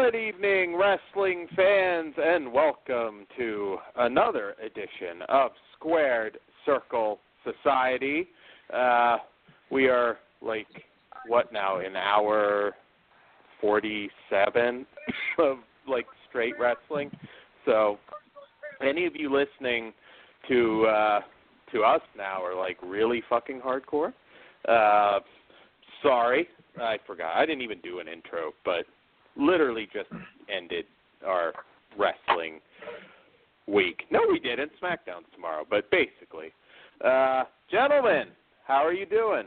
Good evening, wrestling fans, and welcome to another edition of Squared Circle Society. We are, what now, an hour 47 of, straight wrestling. So, any of you listening to us now are, really fucking hardcore. Sorry, I forgot. I didn't even do an intro, but literally just ended our wrestling week. No, we didn't. SmackDown's tomorrow, but basically. Gentlemen, how are you doing?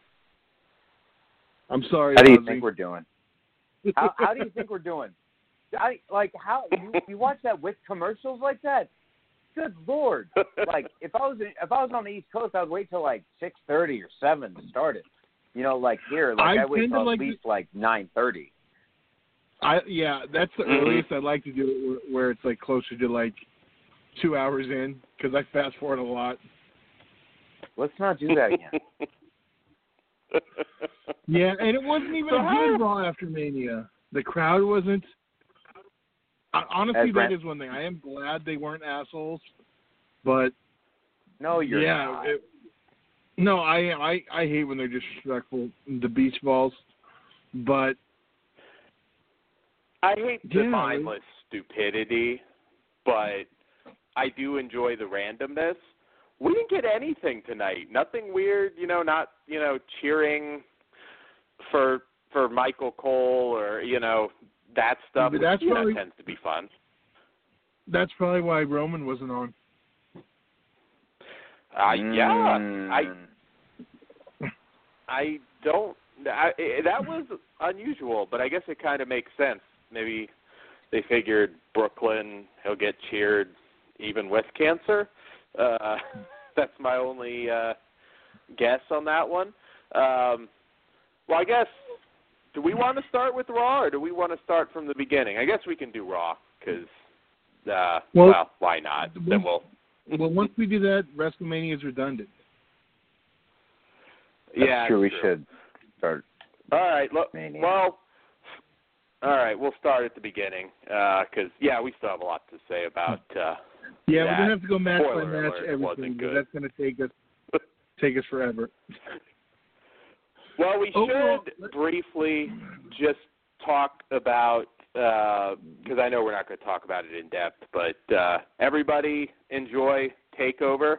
I'm sorry. How do you think we're doing? How do you think we're doing? How you watch that with commercials like that? Good Lord! If I was on the East Coast, I would wait till 6:30 or 7 to start it. Here, I wait till at least 9:30. Yeah, that's the earliest I'd like to do it, where it's closer to 2 hours in, because I fast forward a lot. Let's not do that again. Yeah, and it wasn't even a good Raw after Mania. The crowd wasn't. Honestly, that is one thing. I am glad they weren't assholes, but no, you're not. No, I hate when they're disrespectful, the beach balls, but I hate the mindless stupidity, but I do enjoy the randomness. We didn't get anything tonight. Nothing weird, not, cheering for Michael Cole or, that stuff, which, tends to be fun. That's probably why Roman wasn't on. That was unusual, but I guess it kind of makes sense. Maybe they figured Brooklyn, he'll get cheered even with cancer. That's my only guess on that one. Well, I guess, do we want to start with Raw, or do we want to start from the beginning? I guess we can do Raw, because, why not? Then Well, once we do that, WrestleMania is redundant. That's true. We should start. All right. We'll start at the beginning, because, we still have a lot to say about we're going to have to go match by Spoiler match alert, everything, because that's going to take us forever. Well, we should briefly just talk about, because I know we're not going to talk about it in depth, but everybody enjoy TakeOver?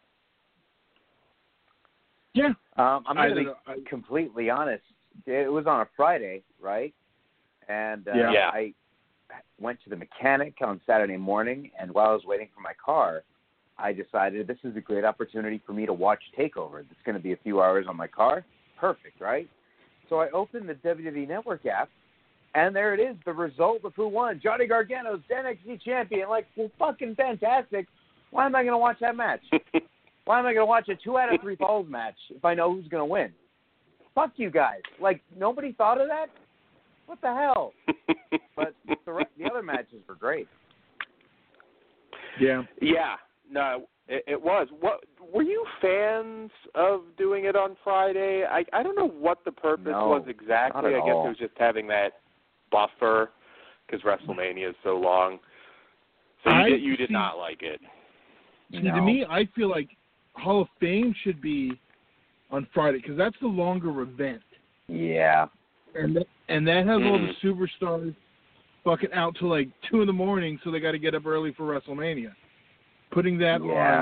Yeah. I'm going to be completely honest. It was on a Friday, right? And I went to the mechanic on Saturday morning, and while I was waiting for my car, I decided this is a great opportunity for me to watch TakeOver. It's going to be a few hours on my car. Perfect, right? So I opened the WWE Network app, and there it is, the result of who won. Johnny Gargano's NXT champion. Fucking fantastic. Why am I going to watch that match? Why am I going to watch a 2 out of 3 falls match if I know who's going to win? Fuck you guys. Nobody thought of that? What the hell? But the other matches were great. Yeah. Yeah. No, it was. What were you fans of doing it on Friday? I don't know what the purpose was exactly. I guess it was just having that buffer because WrestleMania is so long. So you did not like it. See, to me, I feel like Hall of Fame should be on Friday because that's the longer event. Yeah. And that has all the superstars fucking out till 2 in the morning, so they got to get up early for WrestleMania. Putting that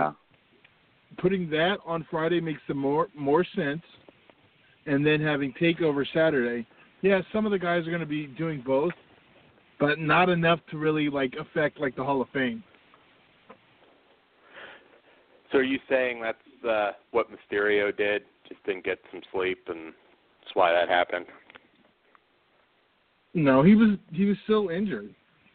on Friday makes some more sense, and then having TakeOver Saturday. Yeah, some of the guys are going to be doing both, but not enough to really affect the Hall of Fame. So are you saying that's what Mysterio did? Just didn't get some sleep, and that's why that happened? No, he was still injured.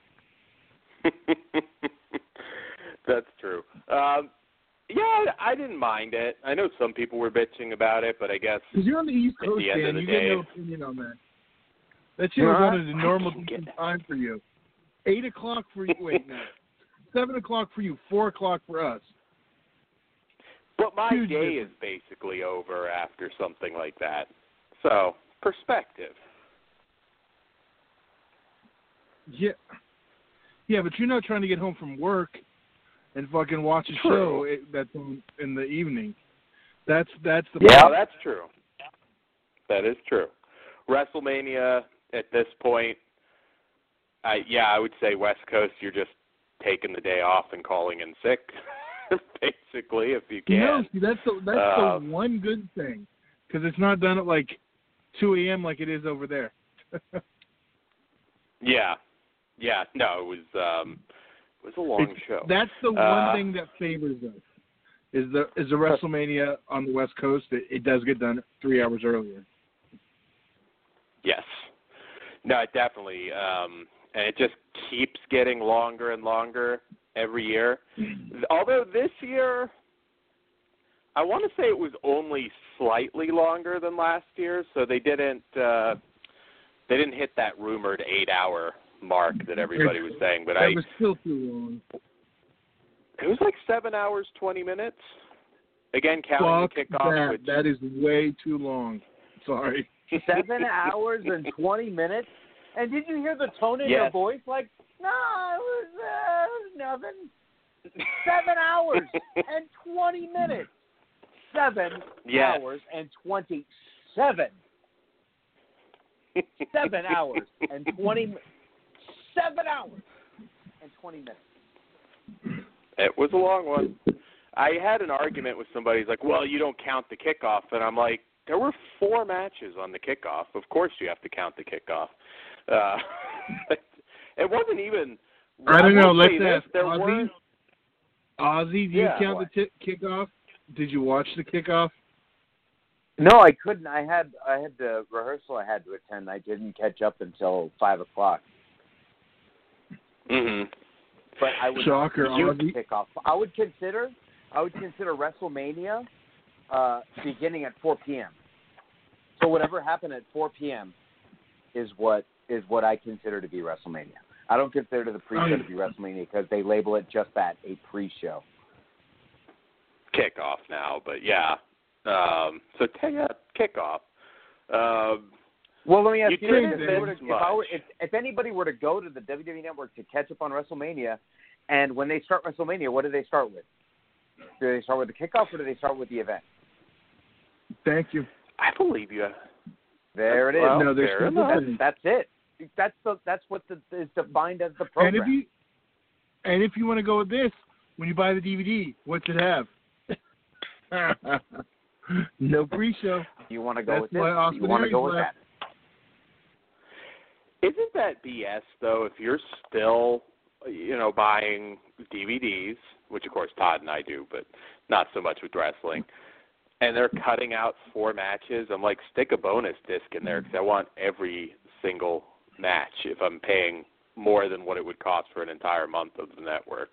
That's true. Yeah, I didn't mind it. I know some people were bitching about it, but I guess because you're on the East Coast, Dan, you get no opinion on that. That shit was on at a normal time for you. 8 o'clock for you. Wait, no. 7 o'clock for you. 4 o'clock for us. But my day is basically over after something like that. So, perspective. Yeah, but you're not trying to get home from work and fucking watch a show that's in the evening. That's the Yeah, that's true. That is true. WrestleMania at this point, I would say West Coast, you're just taking the day off and calling in sick, basically, if you can. No, see, that's the one good thing, because it's not done at like 2 a.m. like it is over there. Yeah. No, it was a long show. That's the one thing that favors us. Is the WrestleMania on the West Coast? It does get done 3 hours earlier. Yes. No, definitely. And it just keeps getting longer and longer every year. Although this year, I want to say it was only slightly longer than last year, so they didn't hit that rumored 8-hour mark that everybody was saying. But that was still too long. It was like 7 hours, 20 minutes. Again, counting the kickoff. That is way too long. Sorry. 7 hours and 20 minutes? And did you hear the tone in your voice? Like, no, it was nothing. 7 hours and 20 minutes. 7 hours and 27. 7 hours and 20 7 hours and 20 minutes. It was a long one. I had an argument with somebody. He's like, well, you don't count the kickoff. And I'm like, there were 4 matches on the kickoff. Of course you have to count the kickoff. It wasn't even... I don't know. Let's ask Ozzy. Ozzy, do you count the kickoff? Did you watch the kickoff? No, I couldn't. I had the rehearsal I had to attend. I didn't catch up until 5 o'clock. Mm-hmm. But I would Ozzy. Kickoff. I would consider WrestleMania beginning at 4 p.m. So whatever happened at 4 p.m. is what I consider to be WrestleMania. I don't consider the pre-show to be WrestleMania because they label it just that, a pre-show. Kickoff now, but yeah. So kickoff. Well, let me ask you if anybody were to go to the WWE Network to catch up on WrestleMania, and when they start WrestleMania, what do they start with? Do they start with the kickoff or do they start with the event? Thank you. I believe you. There it is. Well, no, that's it. That's what is defined as the program. And if you want to go with this, when you buy the DVD, what's it have? No pre-show. You want to go with this? You want to go with that? Isn't that BS though? If you're still, buying DVDs, which of course Todd and I do, but not so much with wrestling, and they're cutting out 4 matches, I'm like, stick a bonus disc in there because I want every single match if I'm paying more than what it would cost for an entire month of the network.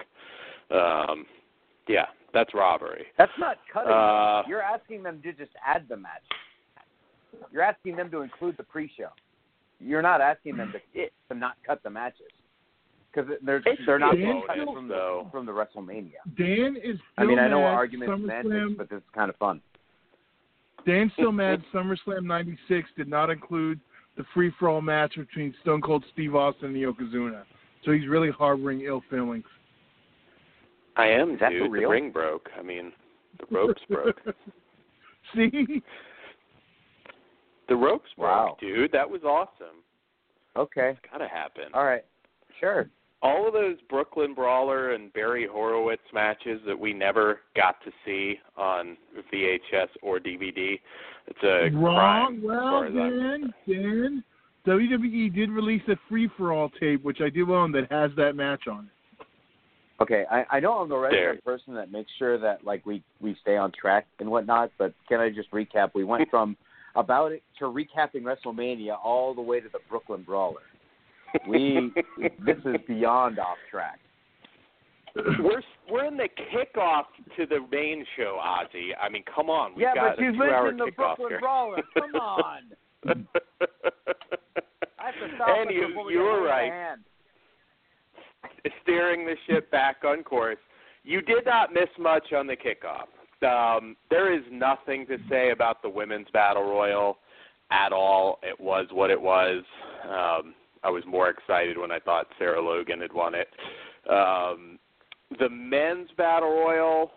Yeah, that's robbery. That's not cutting. You're asking them to just add the match. You're asking them to include the pre-show. You're not asking them to not cut the matches because they're not being cut from the WrestleMania. Dan is. I know argument semantics, but this is kind of fun. Dan's still mad. SummerSlam '96 did not include the free-for-all match between Stone Cold Steve Austin and Yokozuna, so he's really harboring ill feelings. I am, dude. The ring broke. The ropes broke. See? The ropes broke, dude. That was awesome. Okay. It's got to happen. All right. Sure. All of those Brooklyn Brawler and Barry Horowitz matches that we never got to see on VHS or DVD, it's a crime. Well, Dan, WWE did release a free-for-all tape, which I do own, that has that match on it. Okay, I know I'm the regular person that makes sure that we stay on track and whatnot, but can I just recap? We went from about it to recapping WrestleMania all the way to the Brooklyn Brawler. This is beyond off track. We're in the kickoff to the main show, Ozzy. Come on. We've got but you mentioned the Brooklyn Brawler. Come on. I have to stop and you were right. Steering the ship back on course. You did not miss much on the kickoff. There is nothing to say about the women's battle royal at all. It was what it was. I was more excited when I thought Sarah Logan had won it. The men's battle royal,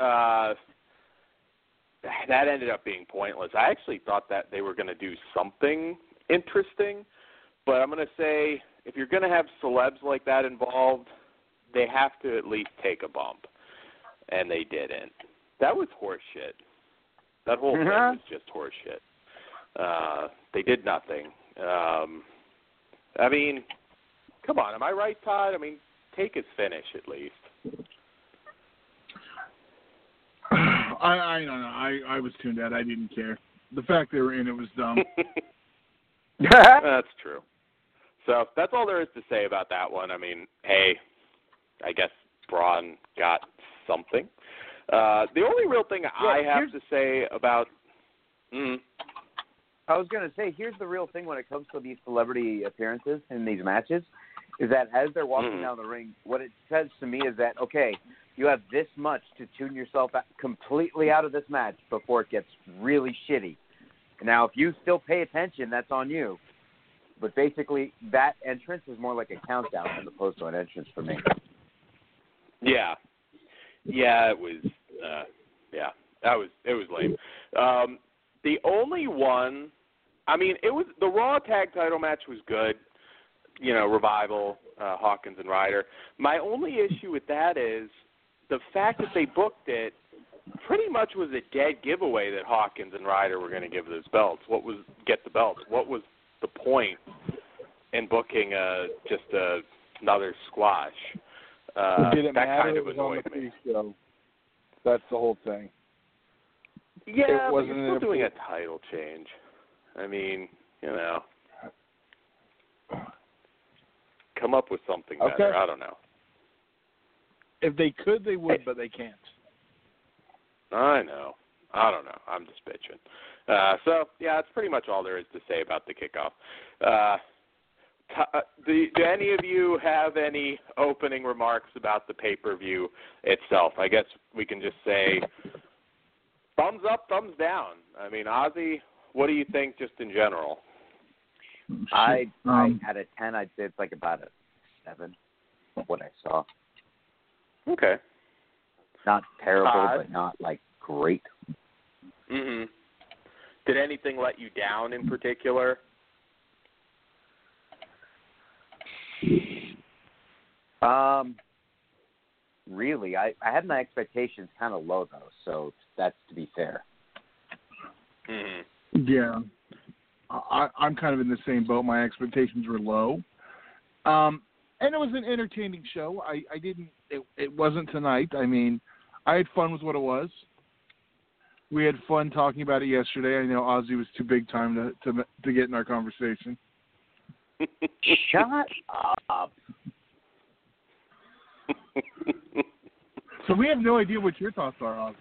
that ended up being pointless. I actually thought that they were going to do something interesting, but I'm going to say if you're going to have celebs like that involved, they have to at least take a bump, and they didn't. That was horseshit. That whole thing was just horseshit. They did nothing. I mean, come on, am I right, Todd? I mean, take his finish at least. I don't know. I was tuned out. I didn't care. The fact they were in it was dumb. That's true. So that's all there is to say about that one. I mean, hey, I guess Braun got something. The only real thing I have to say about... I was going to say, here's the real thing when it comes to these celebrity appearances in these matches, is that as they're walking down the ring, what it says to me is that, okay, you have this much to tune yourself completely out of this match before it gets really shitty. Now, if you still pay attention, that's on you. But basically, that entrance is more like a countdown as opposed to an entrance for me. Yeah. Yeah, it was, it was lame. The only one, I mean, it was, the Raw tag title match was good. You know, Revival, Hawkins and Ryder. My only issue with that is the fact that they booked it pretty much was a dead giveaway that Hawkins and Ryder were going to get the belts. What was the point in booking just another squash? It didn't that matter. kind of it was on annoyed the me. Pre-show. That's the whole thing. Yeah, but you're still doing a title change. I mean, you know, come up with something better. I don't know. If they could, they would, but they can't. I know. I don't know. I'm just bitching. So, yeah, that's pretty much all there is to say about the kickoff. Do any of you have any opening remarks about the pay-per-view itself? I guess we can just say thumbs up, thumbs down. I mean, Ozzy, what do you think just in general? I had a 10. I'd say it's like about a 7 of what I saw. Okay. Not terrible, but not, like, great. Mm-hmm. Did anything let you down in particular? Really, I had my expectations kind of low, though, so that's to be fair. Mm-hmm. Yeah. I'm kind of in the same boat. My expectations were low. And it was an entertaining show. It wasn't tonight. I mean, I had fun with what it was. We had fun talking about it yesterday. I know Ozzy was too big time to get in our conversation. Shut up. So we have no idea what your thoughts are,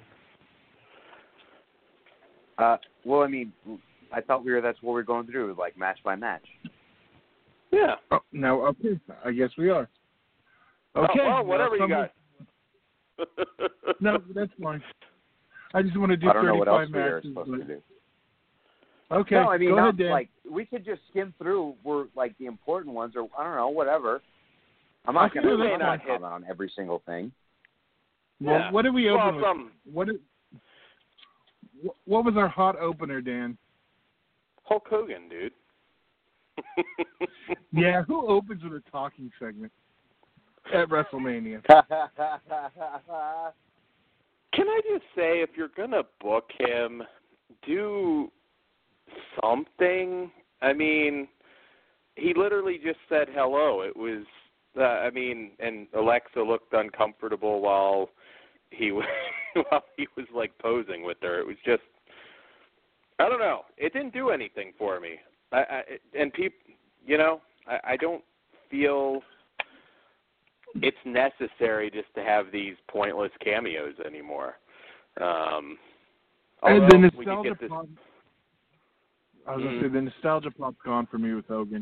Ozzy. Well, I mean, I thought that's what we're going through, like match by match. Yeah. Oh, no, okay. I guess we are. Okay. Well, whatever you got. No, that's fine. I just want to do 35 I don't know what else we matches. are supposed to do. Okay. No, I mean, go ahead, Dan. like we could just skim through like the important ones, or I don't know, whatever. I'm not going to comment on every single thing. Well, yeah. What did we open with? What was our hot opener, Dan? Hulk Hogan, dude. Yeah, who opens with a talking segment at WrestleMania? Can I just say, if you're going to book him, do something. I mean, he literally just said hello. It was, and Alexa looked uncomfortable while he was like posing with her. It was just, I don't know. It didn't do anything for me. I don't feel it's necessary just to have these pointless cameos anymore. And the nostalgia pop. I was going to say the nostalgia pop's gone for me with Hogan.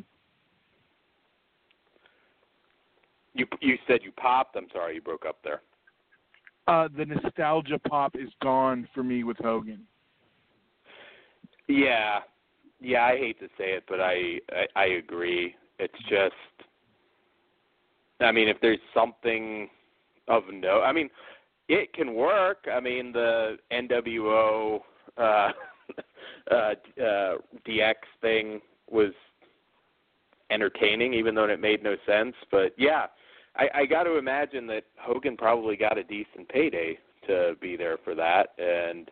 You said you popped? I'm sorry, you broke up there. The nostalgia pop is gone for me with Hogan. Yeah, I hate to say it, but I agree. It's just, I mean, if there's something of note, I mean, it can work. I mean, the NWO DX thing was entertaining, even though it made no sense. But yeah, I got to imagine that Hogan probably got a decent payday to be there for that, and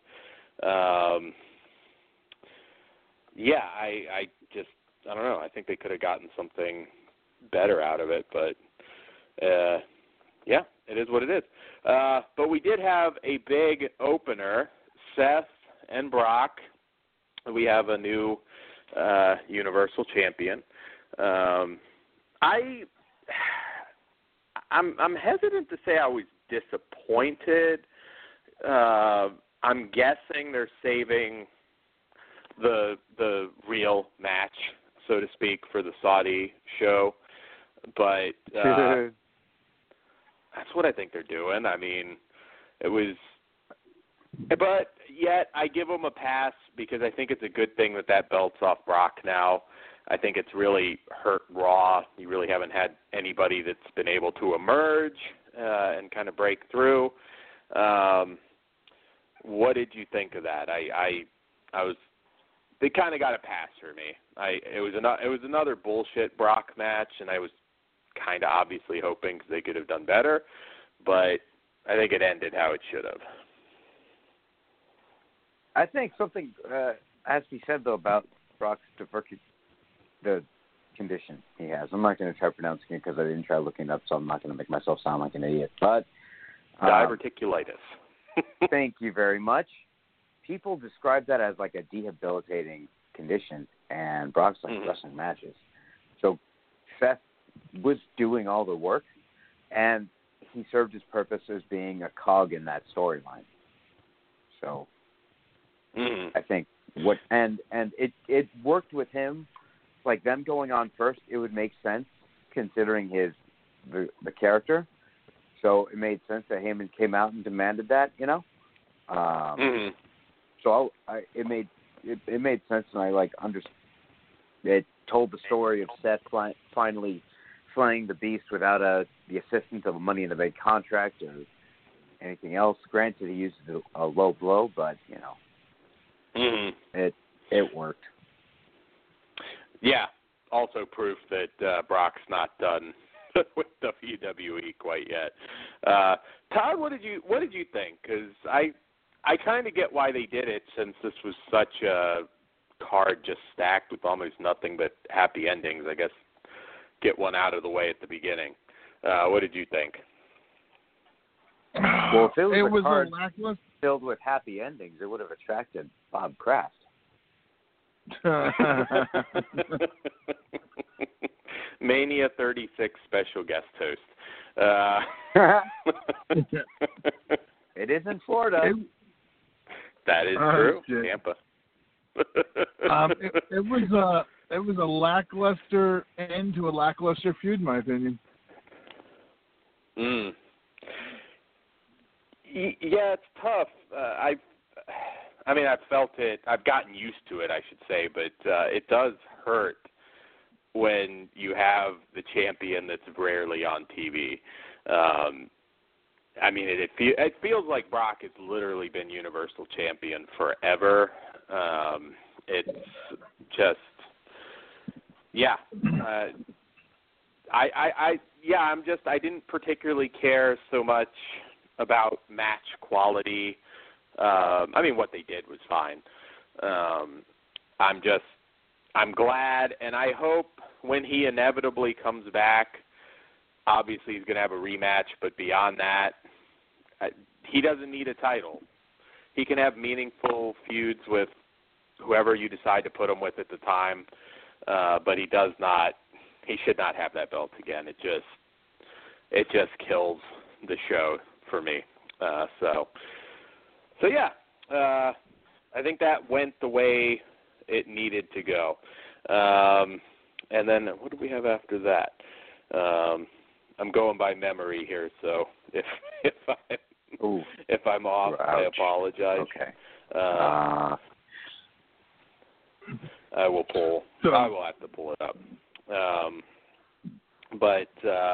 yeah, I don't know. I think they could have gotten something better out of it, but yeah, it is what it is. But we did have a big opener, Seth and Brock. We have a new Universal Champion. I'm hesitant to say I was disappointed. I'm guessing they're saving the real match, so to speak, for the Saudi show, but that's what I think they're doing. I mean, it was, but yet I give them a pass because I think it's a good thing that belt's off Brock now. I think it's really hurt Raw. You really haven't had anybody that's been able to emerge and kind of break through. What did you think of that? I was. They kind of got a pass for me. It was another bullshit Brock match, and I was kind of obviously hoping they could have done better, but I think it ended how it should have. I think something has to be said though about Brock's the condition he has. I'm not going to try pronouncing it because I didn't try looking it up, so I'm not going to make myself sound like an idiot. But diverticulitis. Thank you very much. People describe that as like a debilitating condition, and Brock's like wrestling matches. So Seth was doing all the work, and he served his purpose as being a cog in that storyline. So I think and it worked with him. Like them going on first, it would make sense considering the character. So it made sense that Heyman came out and demanded that, you know. So it made sense, and I understood. It told the story of Seth finally slaying the Beast without the assistance of a Money in the Bank contract or anything else. Granted, he used a low blow, but you know, it worked. Yeah. Also proof that Brock's not done with WWE quite yet. Todd, what did you think? Because I kind of get why they did it, since this was such a card just stacked with almost nothing but happy endings. I guess get one out of the way at the beginning. What did you think? Well, if it was a card filled with happy endings, it would have attracted Bob Kraft. Mania 36 special guest host. It is in Florida. That is true. Tampa. It was a lackluster end to a lackluster feud, in my opinion. Yeah, it's tough. I mean, I've felt it. I've gotten used to it, I should say, but it does hurt when you have the champion that's rarely on TV. I mean, it feels like Brock has literally been Universal Champion forever. It's just, yeah. I didn't particularly care so much about match quality. I mean, what they did was fine. I'm glad, and I hope when he inevitably comes back, obviously he's going to have a rematch, but beyond that, he doesn't need a title. He can have meaningful feuds with whoever you decide to put him with at the time, but he should not have that belt again. It just kills the show for me. So yeah, I think that went the way it needed to go. And then what do we have after that? I'm going by memory here, so if I'm off, ouch. I apologize. Okay. I will have to pull it up. But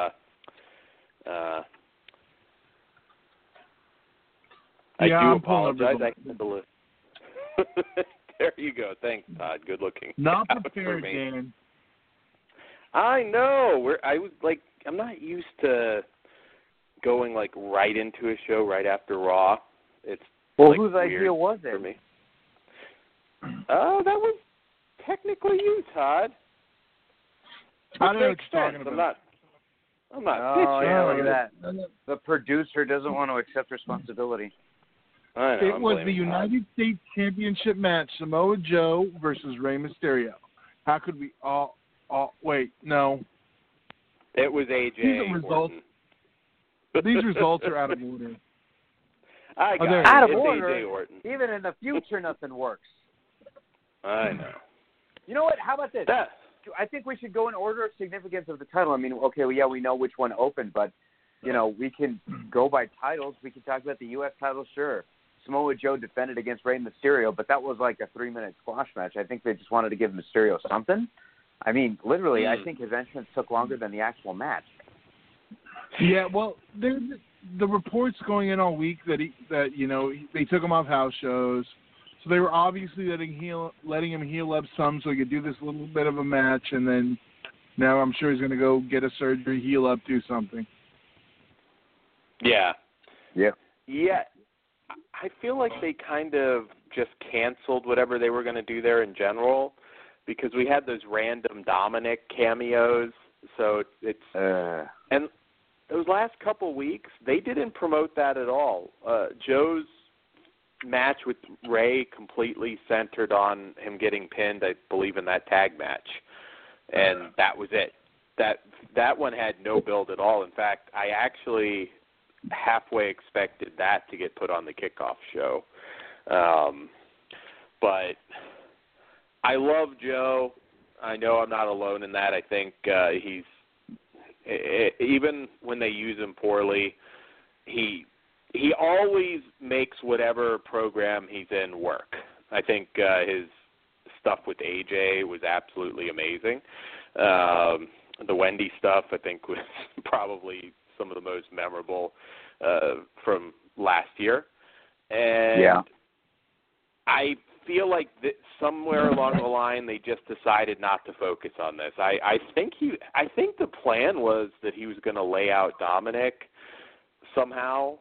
I do apologize. I had to list. There you go. Thanks, Todd. Good looking. Not prepared, Dan. I know. I'm not used to going like right into a show right after Raw. It's whose idea was it? For me. That was technically you, Todd. I don't know what you're talking about. I'm not. Oh, yeah, look at that. The producer doesn't want to accept responsibility. I know, it was the United States Championship match, Samoa Joe versus Rey Mysterio. How could we wait, no. It was AJ results. These results are out of order. I got it. Out of it's order. AJ Orton. Even in the future, nothing works. I know. You know what? How about this? That. I think we should go in order of significance of the title. I mean, okay, well, yeah, we know which one opened, but, we can go by titles. We can talk about the U.S. title, sure. Samoa Joe defended against Rey Mysterio, but that was like a 3-minute squash match. I think they just wanted to give Mysterio something. I mean, literally, I think his entrance took longer than the actual match. Yeah, well, there's the reports going in all week that they took him off house shows, so they were obviously letting him heal up some so he could do this little bit of a match, and then now I'm sure he's going to go get a surgery, heal up, do something. Yeah. Yeah. Yeah. I feel like they kind of just canceled whatever they were going to do there in general because we had those random Dominic cameos. So it's and those last couple weeks, they didn't promote that at all. Joe's match with Ray completely centered on him getting pinned, I believe, in that tag match. And that was it. That one had no build at all. In fact, I actually halfway expected that to get put on the kickoff show. But I love Joe. I know I'm not alone in that. I think he's even when they use him poorly, he always makes whatever program he's in work. I think his stuff with AJ was absolutely amazing. The Wendy stuff, I think, was probably some of the most memorable from last year. And I feel like somewhere along the line they just decided not to focus on this. I think the plan was that he was going to lay out Dominic somehow.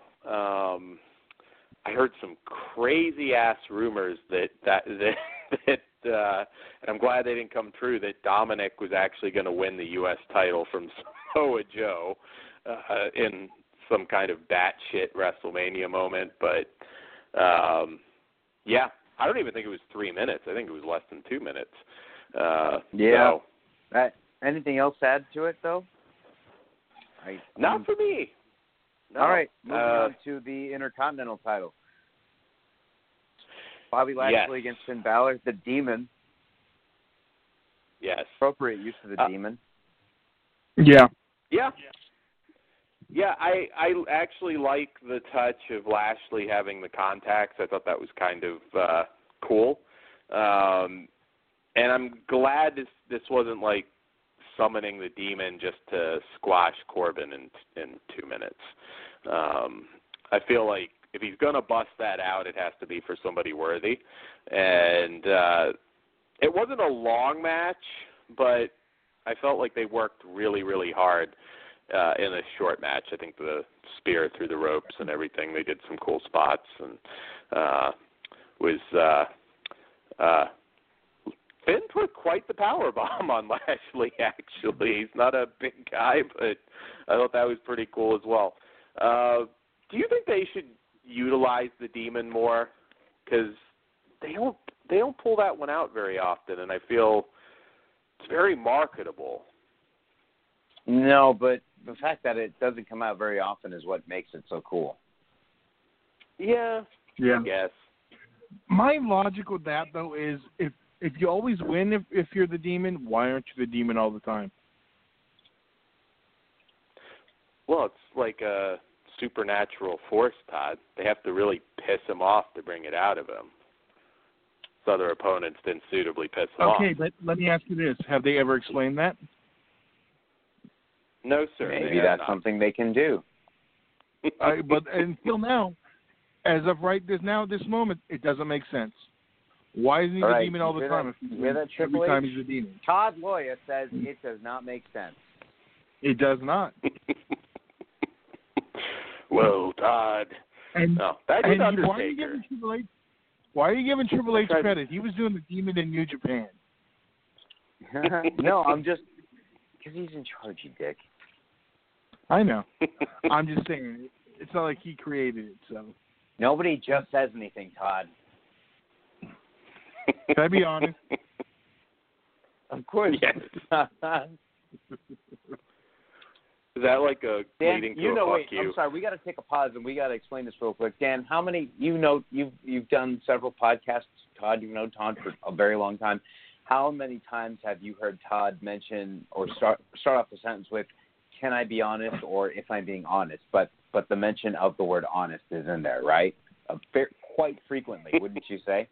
I heard some crazy ass rumors that and I'm glad they didn't come true, that Dominic was actually going to win the U.S. title from Samoa Joe in some kind of batshit WrestleMania moment. But, yeah, I don't even think it was 3 minutes. I think it was less than 2 minutes. Yeah. So. Anything else to add to it, though? Not for me. No. All right, moving on to the Intercontinental title. Bobby Lashley against Finn Balor, the Demon. Yes. Appropriate use of the Demon. Yeah. Yeah. Yeah, I actually like the touch of Lashley having the contacts. I thought that was kind of cool. And I'm glad this wasn't like summoning the Demon just to squash Corbin in 2 minutes. I feel like if he's going to bust that out, it has to be for somebody worthy. And it wasn't a long match, but I felt like they worked really, really hard in a short match. I think the spear through the ropes and everything, they did some cool spots. And Finn put quite the power bomb on Lashley, actually. He's not a big guy, but I thought that was pretty cool as well. Do you think they should utilize the Demon more? Because they don't pull that one out very often, and I feel it's very marketable. No, but the fact that it doesn't come out very often is what makes it so cool. Yeah. I guess. My logic with that, though, is if you always win if you're the Demon, why aren't you the Demon all the time? Well, it's like a supernatural force, Todd. They have to really piss him off to bring it out of him. So other opponents didn't suitably piss him off. Okay, but let me ask you this. Have they ever explained that? No, sir. Maybe that's something they can do. But until now, as of this moment, it doesn't make sense. Why isn't he the demon all the time? Every time he's a demon. Todd Loya says it does not make sense. It does not. Whoa, Todd. And, no, that is Undertaker. Why are you giving Triple H credit? He was doing the demon in New Japan. No, I'm just because he's in charge, you dick. I know. I'm just saying, it's not like he created it, so. Nobody just says anything, Todd. Can I be honest? Of course. Yes. Is that like a Dan, leading to a fuck you? I'm sorry. We got to take a pause and we got to explain this real quick. Dan, how many? You've done several podcasts, Todd. You've known Todd for a very long time. How many times have you heard Todd mention or start off the sentence with "Can I be honest?" or "If I'm being honest"? But the mention of the word "honest" is in there, right? Quite frequently, wouldn't you say?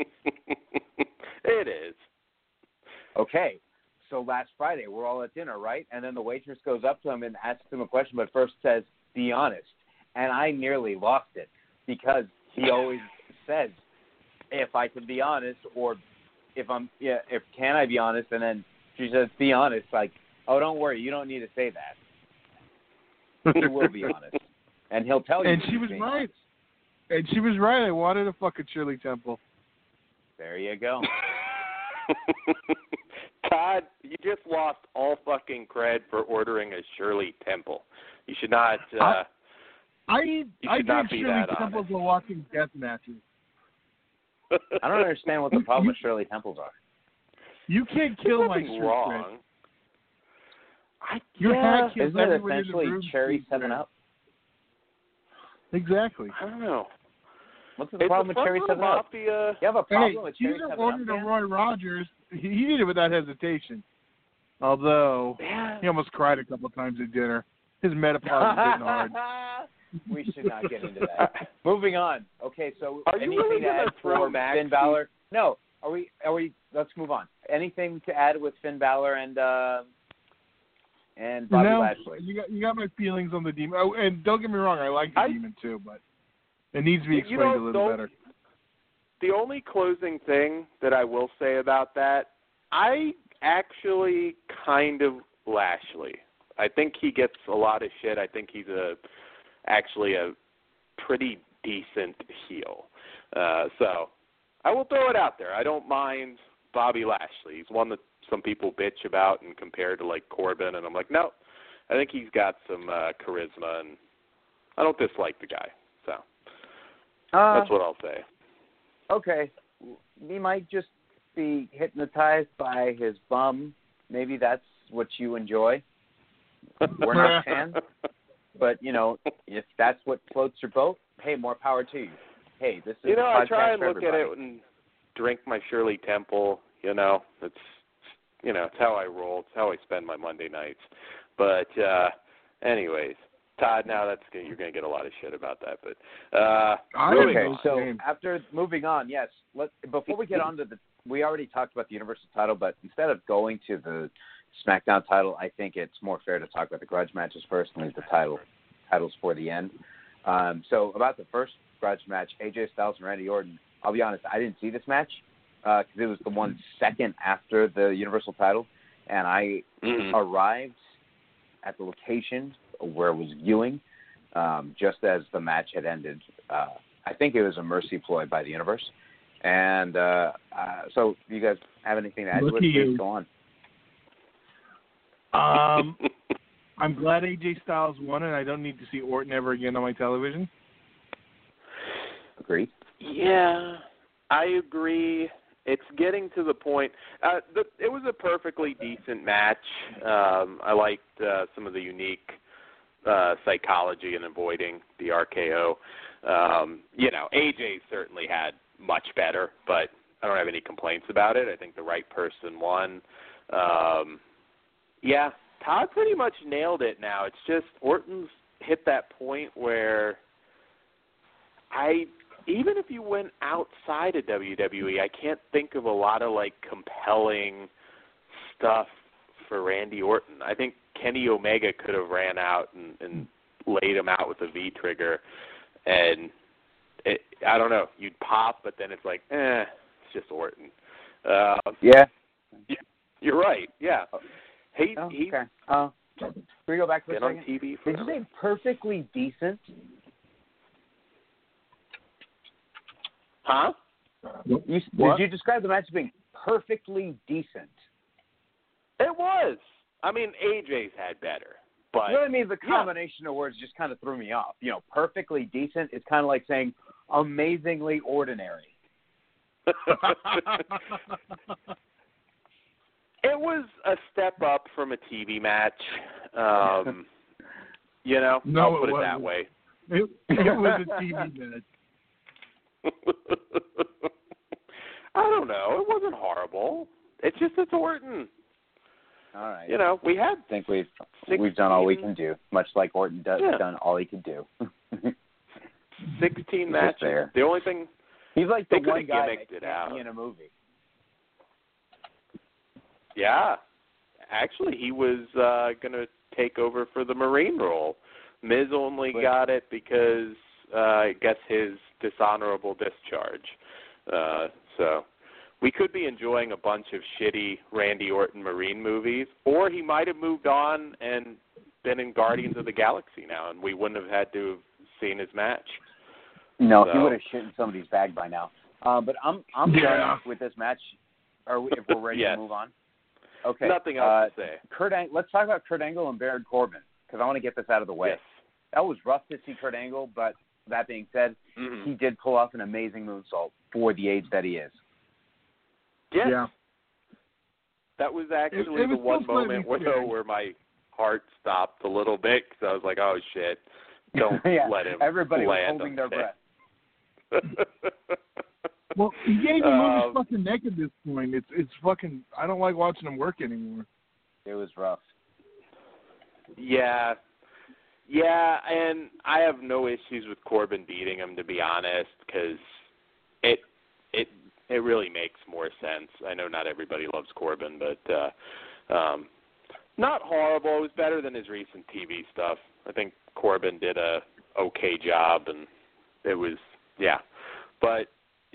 It is. Okay. So last Friday, we're all at dinner, right? And then the waitress goes up to him and asks him a question, but first says, "Be honest." And I nearly lost it because he always says, "If I can be honest," or if can I be honest? And then she says, "Be honest." Like, oh, don't worry, you don't need to say that. He will be honest, and he'll tell you. And she was right. Honest. And she was right. I wanted a fucking Shirley Temple. There you go. Todd, you just lost all fucking cred for ordering a Shirley Temple. You should not. I give Shirley Temples while watching death matches. I don't understand what the problem with Shirley Temples are. You can't kill my street wrong. Your hat kills Isn't it everyone essentially in the room. Cherry 7-Up? Exactly. I don't know. What's the problem with Cherry 7-Up? You have a problem with Cherry 7-Up? Caesar ordered a Roy Rogers. He did it without hesitation. Although, he almost cried a couple times at dinner. His menopause is hitting hard. We should not get into that. Moving on. Okay, so are you anything really to add for Finn Balor? No. Are we? Let's move on. Anything to add with Finn Balor and Bobby Lashley? You got my feelings on the Demon. Oh, and don't get me wrong, I like the Demon too, but it needs to be explained a little better. The only closing thing that I will say about that, I actually kind of Lashley. I think he gets a lot of shit. I think he's actually a pretty decent heel. So I will throw it out there. I don't mind Bobby Lashley. He's one that some people bitch about and compare to like Corbin, and I'm like, no, I think he's got some charisma, and I don't dislike the guy. So that's what I'll say. Okay, he might just be hypnotized by his bum. Maybe that's what you enjoy. We're not fans, but if that's what floats your boat, hey, more power to you. Hey, this is I try and look everybody. at it and drink my Shirley Temple. It's it's how I roll. It's how I spend my Monday nights. But anyways, Todd, now you're going to get a lot of shit about that. But moving on. So after moving on, yes. Before we get on to we already talked about the Universal title, but instead of going to the SmackDown title, I think it's more fair to talk about the grudge matches first and leave the titles for the end. So about the first grudge match, AJ Styles and Randy Orton. I'll be honest, I didn't see this match because it was the 1 second after the Universal title, and I arrived at the location where it was viewing just as the match had ended. I think it was a mercy ploy by the Universe. And so do you guys have anything to add to it? Please go on. I'm glad AJ Styles won, and I don't need to see Orton ever again on my television. Agreed. Yeah, I agree. It's getting to the point. It was a perfectly decent match. I liked some of the unique psychology in avoiding the RKO. AJ certainly had much better, but I don't have any complaints about it. I think the right person won. Yeah, Todd pretty much nailed it now. It's just Orton's hit that point where even if you went outside of WWE, I can't think of a lot of compelling stuff for Randy Orton. I think Kenny Omega could have ran out and laid him out with a V-trigger, and I don't know, you'd pop, but then it's like, it's just Orton. Yeah. You're right, yeah. Okay. Can we go back for a second? On TV Did you say perfectly decent? Huh? Did you describe the match as being perfectly decent? It was. I mean, AJ's had better. But you know what I mean? The combination of words just kind of threw me off. You know, perfectly decent is kind of like saying amazingly ordinary. It was a step up from a TV match. You know, I'll put it that way. It was a TV match. I don't know. It wasn't horrible. It's Orton. All right. You know, we had. I think we've done all we can do, much like Orton done all he could do. 16 matches. There. The only thing he's like the one guy that can't be in a movie. Yeah, actually, he was going to take over for the Marine role. Miz only got it because I guess his dishonorable discharge. So we could be enjoying a bunch of shitty Randy Orton Marine movies, or he might have moved on and been in Guardians of the Galaxy now, and we wouldn't have had to have seen his match. No, he would have shit in somebody's bag by now. But I'm done with this match. Or if we're ready to move on. Okay. Nothing else to say. Let's talk about Kurt Angle and Baron Corbin, because I want to get this out of the way. Yes. That was rough to see Kurt Angle, but that being said, he did pull off an amazing moonsault for the age that he is. Yes. Yeah. That was actually the one moment where my heart stopped a little bit, because I was like, oh, shit. Don't let him Everybody was land holding their breath. Well, he can't even move his fucking neck at this point. It's fucking. I don't like watching him work anymore. It was rough. Yeah, and I have no issues with Corbin beating him, to be honest, because it really makes more sense. I know not everybody loves Corbin, but not horrible. It was better than his recent TV stuff. I think Corbin did a okay job, and it was But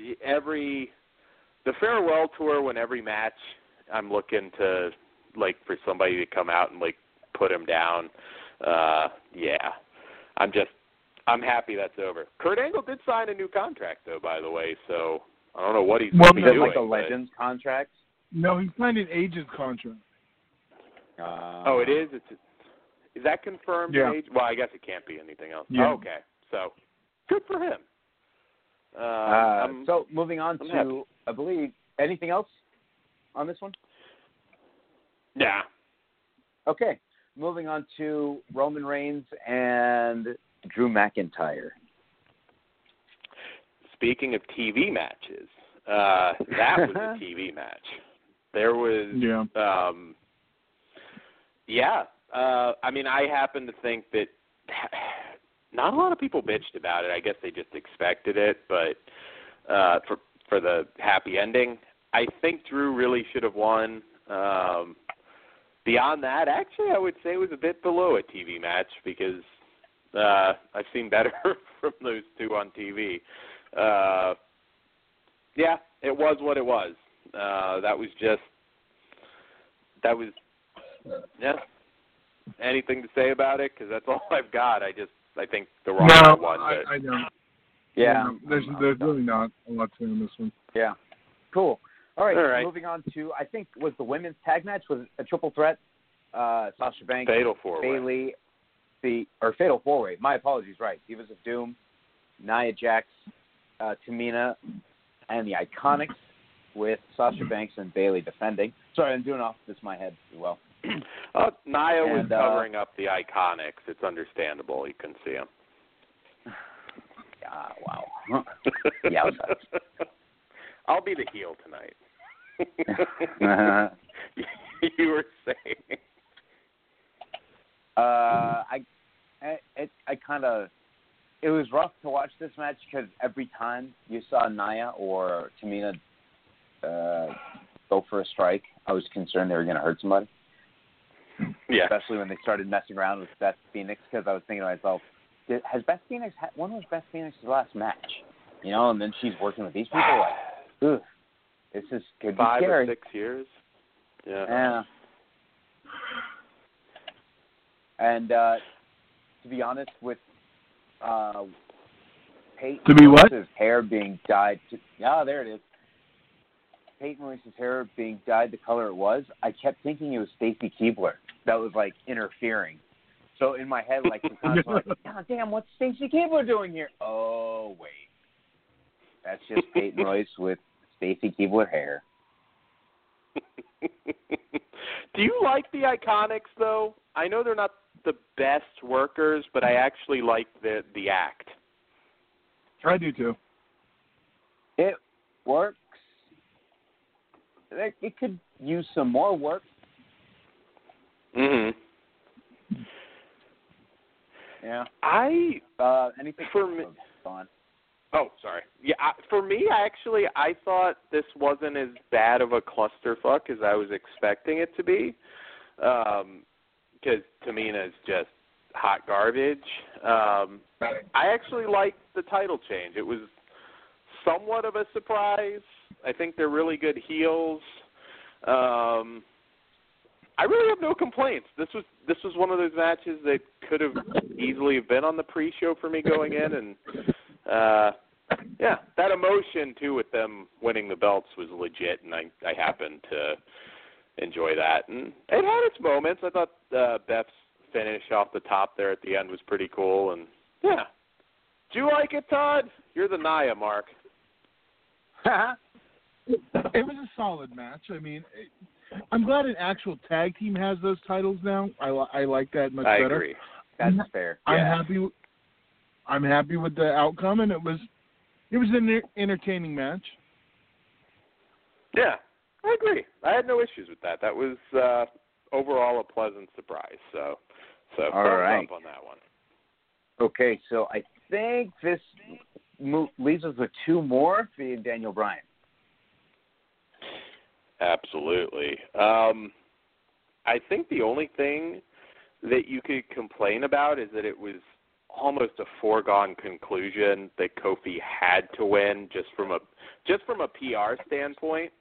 the farewell tour, when every match I'm looking to for somebody to come out and put him down. I'm happy that's over. Kurt Angle did sign a new contract though, by the way, so I don't know what he's going to be doing. Like a Legends contract? No, he signed an agent contract. Oh, it is? Is that confirmed? Yeah. Well, I guess it can't be anything else. Yeah. Oh, okay, so good for him. So moving on to, I believe, anything else on this one? Yeah. Okay, moving on to Roman Reigns and Drew McIntyre. Speaking of TV matches, that was a TV match. There was, I mean, I happen to think that not a lot of people bitched about it. I guess they just expected it, but for the happy ending, I think Drew really should have won. Beyond that, actually, I would say it was a bit below a TV match because I've seen better from those two on TV. It was what it was. Anything to say about it? Because that's all I've got. I think the wrong one. I don't. Yeah. There's really not a lot to say on this one. Yeah. Cool. All right. Moving on to, I think, was the women's tag match, was a triple threat? Sasha Banks, Fatal 4-Way. Bayley, Fatal 4-Way. My apologies, right. Divas of Doom, Nia Jax, Tamina, and the Iconics with Sasha Banks and Bayley defending. Sorry, I'm doing off this in my head as well. Nia was covering up the Iconics. It's understandable. You couldn't see them. Wow. Yeah. I'll be the heel tonight. You were saying. It was rough to watch this match because every time you saw Nia or Tamina go for a strike, I was concerned they were going to hurt somebody. Yeah. Especially when they started messing around with Beth Phoenix, because I was thinking to myself, has Beth Phoenix when was Beth Phoenix's last match? You know, and then she's working with these people like, ugh, this is could be 5 scary. or 6 years. Yeah. Yeah. And to be honest, with Peyton To be what? Royce's hair being dyed, there it is. Peyton Royce's hair being dyed the color it was, I kept thinking it was Stacy Keibler that was like interfering. So in my head, like sometimes I'm like, God damn, what's Stacy Keibler doing here? Oh wait, that's just Peyton Royce with Stacy Keibler hair. Do you like the Iconics though? I know they're not the best workers, but I actually like the act. I do too. It works. It could use some more work. Mhm. Yeah. Anything for me. Fun. Oh, sorry. Yeah, for me, I thought this wasn't as bad of a clusterfuck as I was expecting it to be, because Tamina's just hot garbage. I actually liked the title change. It was somewhat of a surprise. I think they're really good heels. I really have no complaints. This was one of those matches that could have easily been on the pre-show for me going in, and that emotion too with them winning the belts was legit, and I happened to enjoy that. And it had its moments. I thought Beth's finish off the top there at the end was pretty cool, and yeah. Do you like it, Todd? You're the Nia, Mark. It was a solid match. I mean, I'm glad an actual tag team has those titles now. I like that much better. I agree. That's fair. I'm happy with the outcome, and it was an entertaining match. Yeah, I agree. I had no issues with that. That was overall a pleasant surprise. So thumbs up on that one. Okay, so I think this leaves us with 2 more for you and Daniel Bryan. Absolutely. I think the only thing that you could complain about is that it was almost a foregone conclusion that Kofi had to win just from a PR standpoint.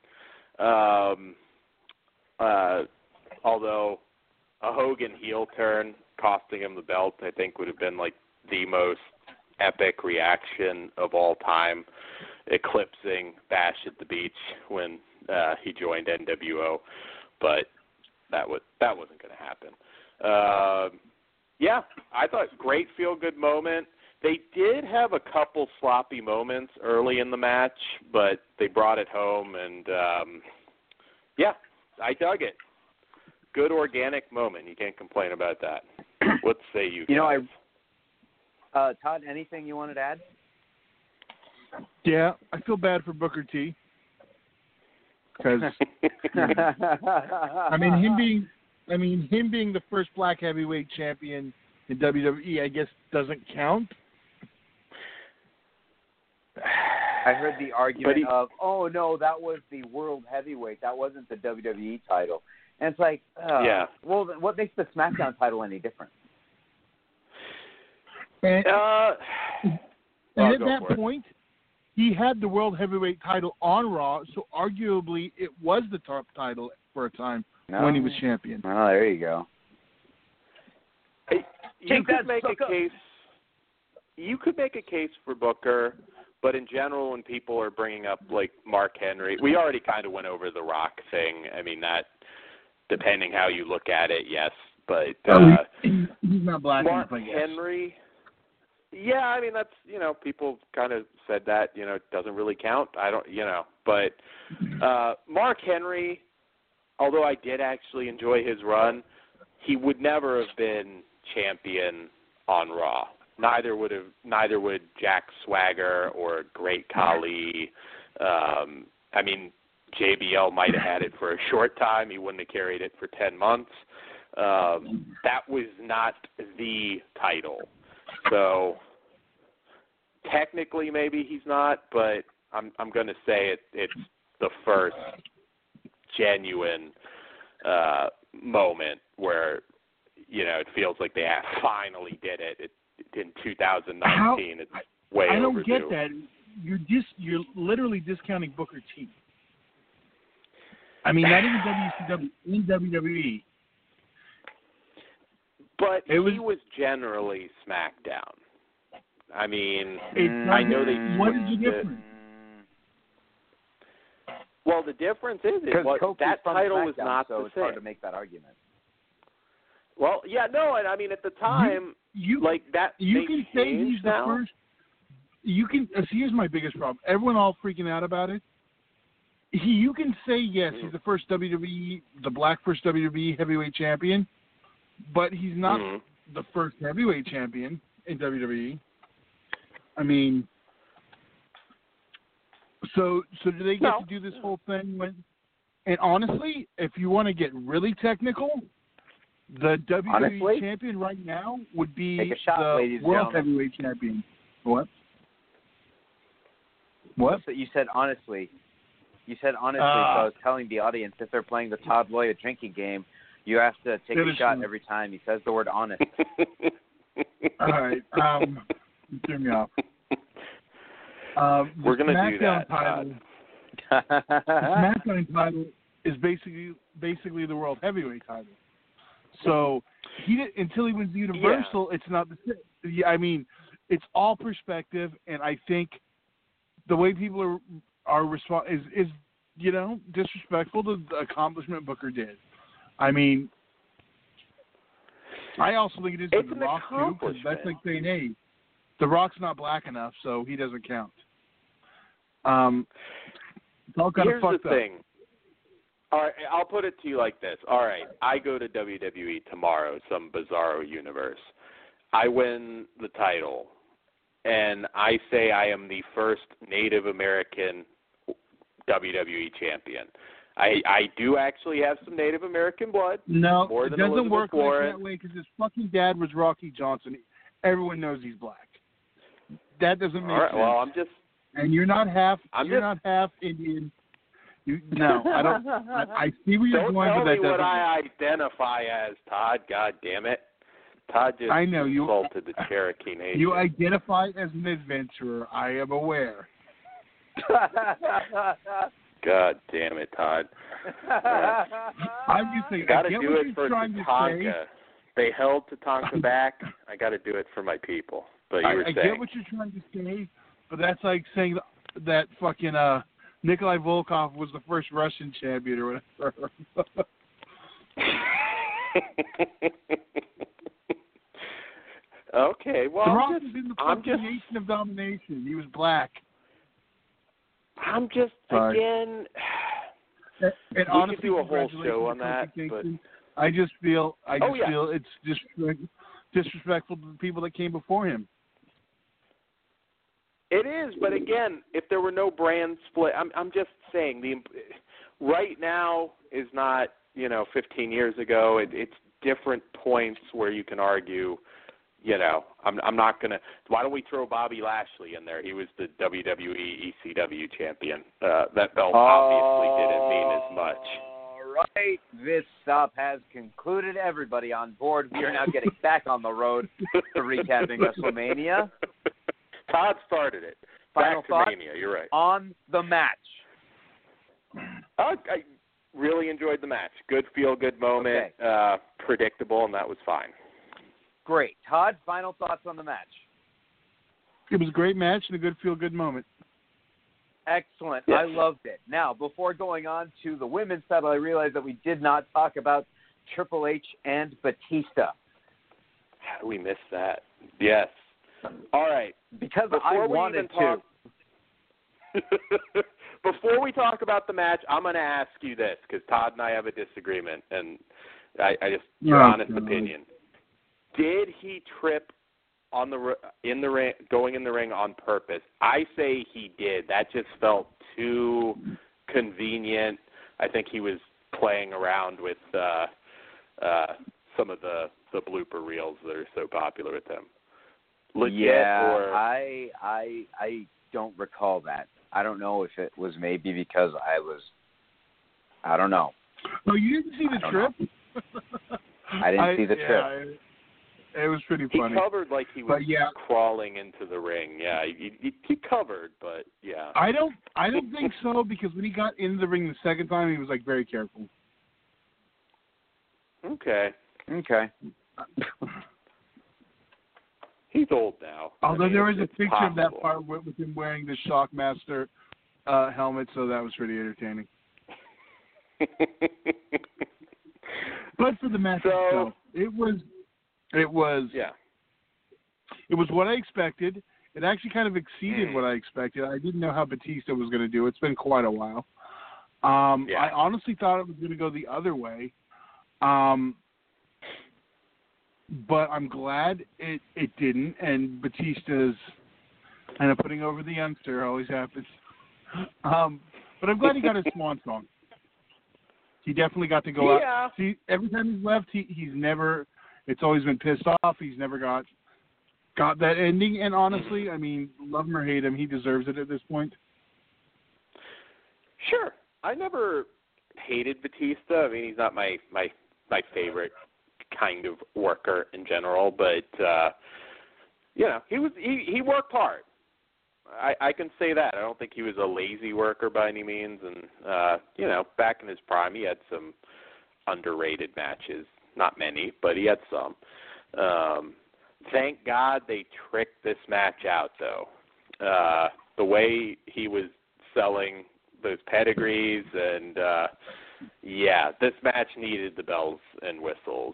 Although a Hogan heel turn costing him the belt, I think would have been like the most epic reaction of all time, eclipsing Bash at the Beach when he joined NWO, but that wasn't going to happen. I thought great feel-good moment. They did have a couple sloppy moments early in the match, but they brought it home, and I dug it. Good organic moment. You can't complain about that. What say you guys? Todd, anything you wanted to add? Yeah, I feel bad for Booker T. Because him being the first black heavyweight champion in WWE, I guess doesn't count. I heard the argument of, oh no, that was the world heavyweight, that wasn't the WWE title, and it's like, well, what makes the SmackDown title any different? And at that point, he had the World Heavyweight title on Raw, so arguably it was the top title for a time when he was champion. Oh, there you go. You could make a case for Booker, but in general, when people are bringing up like Mark Henry, we already kind of went over the Rock thing. I mean, that depending how you look at it, yes, but he's not black Mark enough, I guess. Henry. Yeah, I mean, that's, people kind of said that, it doesn't really count. I don't, but Mark Henry, although I did actually enjoy his run, he would never have been champion on Raw. Neither would Jack Swagger or Great Khali. JBL might have had it for a short time. He wouldn't have carried it for 10 months. That was not the title. So technically maybe he's not, but I'm going to say it's the first genuine moment where it feels like they finally did it. In 2019, it's way overdue. I don't get that. You're literally discounting Booker T. I mean, not even WCW, in WWE. But he was generally SmackDown. I mean, I know they. What is the difference? Well, the difference is that title was not the it's same. Hard to make that argument. Well, yeah, no, and I mean at the time, that. You can say he's the first. You can. Here's my biggest problem. Everyone all freaking out about it. You can say yes, he's the first WWE, the black first WWE heavyweight champion, but he's not the first heavyweight champion in WWE. I mean, so do they get to do this whole thing when? And honestly, if you want to get really technical, the WWE champion right now would be the world heavyweight champion. What? So you said honestly. So I was telling the audience if they're playing the Todd Loya drinking game, you have to take a shot every time he says the word honest. All right. Turn me off. We're going to do that. The SmackDown title is basically the world heavyweight title. So until he wins the Universal, it's not the same. I mean, it's all perspective, and I think the way people are is disrespectful to the accomplishment Booker did. I mean, I also think it is for The Rock too, because that's like saying, hey, The Rock's not black enough, so he doesn't count. It's all kind of fucked up. Here's the thing. All right, I'll put it to you like this. All right, I go to WWE tomorrow, some bizarro universe. I win the title, and I say I am the first Native American WWE champion. I do actually have some Native American blood. No, more it than doesn't Elizabeth work Warren. like that way because his fucking dad was Rocky Johnson. Everyone knows he's black. That doesn't make sense. Well, I'm just. And you're not half. Not half Indian. No, I don't. I see where you're going, but that doesn't. Don't tell me what I identify as, Todd. God damn it, Todd just insulted the Cherokee Nation. You identify as an adventurer. I am aware. God damn it, Todd. I'm just saying, got to do it for Tatanka. They held Tatanka back. I got to do it for my people. But you were saying. I get what you're trying to say, but that's like saying that fucking Nikolai Volkov was the first Russian champion or whatever. Okay, well, The Rock is in the fucking Nation of Domination. He was black. I'm just, again, and we honestly, could do a whole show on that, but I just feel it's just disrespectful to the people that came before him. It is, but again, if there were no brand split, I'm just saying right now is not 15 years ago. It's different points where you can argue. I'm not gonna. Why don't we throw Bobby Lashley in there? He was the WWE ECW champion. That belt obviously didn't mean as much. All right, this stop has concluded. Everybody on board. We are now getting back on the road to recapping WrestleMania. Todd started it. Final thoughts Mania, you're right. On the match. I really enjoyed the match. Good feel-good moment. Okay. Predictable, and that was fine. Great. Todd, final thoughts on the match. It was a great match and a good feel-good moment. Excellent. Yes. I loved it. Now, before going on to the women's title, I realized that we did not talk about Triple H and Batista. How do we miss that? Yes. All right. Because I wanted to. Before we talk about the match, I'm going to ask you this, because Todd and I have a disagreement, and I just your honest opinion. Did he trip in the ring, going in the ring on purpose? I say he did. That just felt too convenient. I think he was playing around with some of the blooper reels that are so popular with him. Legit, or I don't recall that. I don't know if it was maybe because I don't know. Oh, you didn't see the trip? I didn't see the trip. Yeah, it was pretty funny. He covered like he was crawling into the ring. Yeah, he covered, but yeah. I don't think so, because when he got into the ring the second time, he was like very careful. Okay. He's old now. Although there was a picture of that part with him wearing the Shockmaster helmet, so that was pretty entertaining. But for the match itself, it was what I expected. It actually kind of exceeded what I expected. I didn't know how Batista was going to do. It's been quite a while. I honestly thought it was going to go the other way. But I'm glad it didn't, and Batista's kind of putting over the youngster. Always happens. But I'm glad he got his swan song. He definitely got to go out. See, every time he's left, he's never. It's always been pissed off. He's never got that ending. And honestly, I mean, love him or hate him, he deserves it at this point. Sure, I never hated Batista. I mean, he's not my favorite kind of worker in general, but he worked hard. I can say that. I don't think he was a lazy worker by any means, and back in his prime, he had some underrated matches. Not many, but he had some. Thank God they tricked this match out, though. The way he was selling those pedigrees, and this match needed the bells and whistles.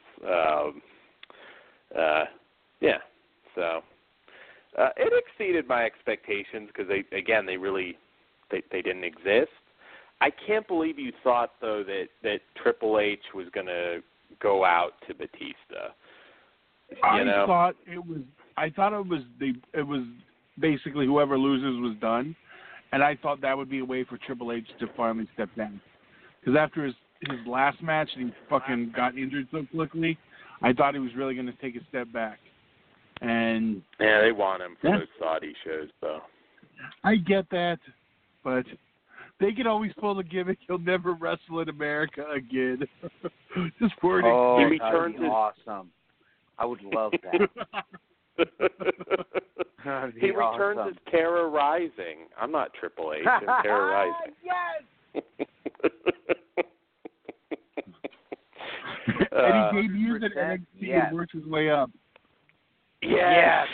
So it exceeded my expectations because they didn't exist. I can't believe you thought though that Triple H was going to go out to Batista. I thought it was basically whoever loses was done, and I thought that would be a way for Triple H to finally step down. Because after his last match, and he fucking got injured so quickly, I thought he was really going to take a step back. And yeah, they want him for those Saudi shows, though. I get that, but they can always pull the gimmick. He'll never wrestle in America again. Just wording. Oh, he returns awesome. I would love that. He returns as Terra Rising. I'm not Triple H. I'm Terra Rising. Yes. And he debuts at NXT and works his way up. Yes.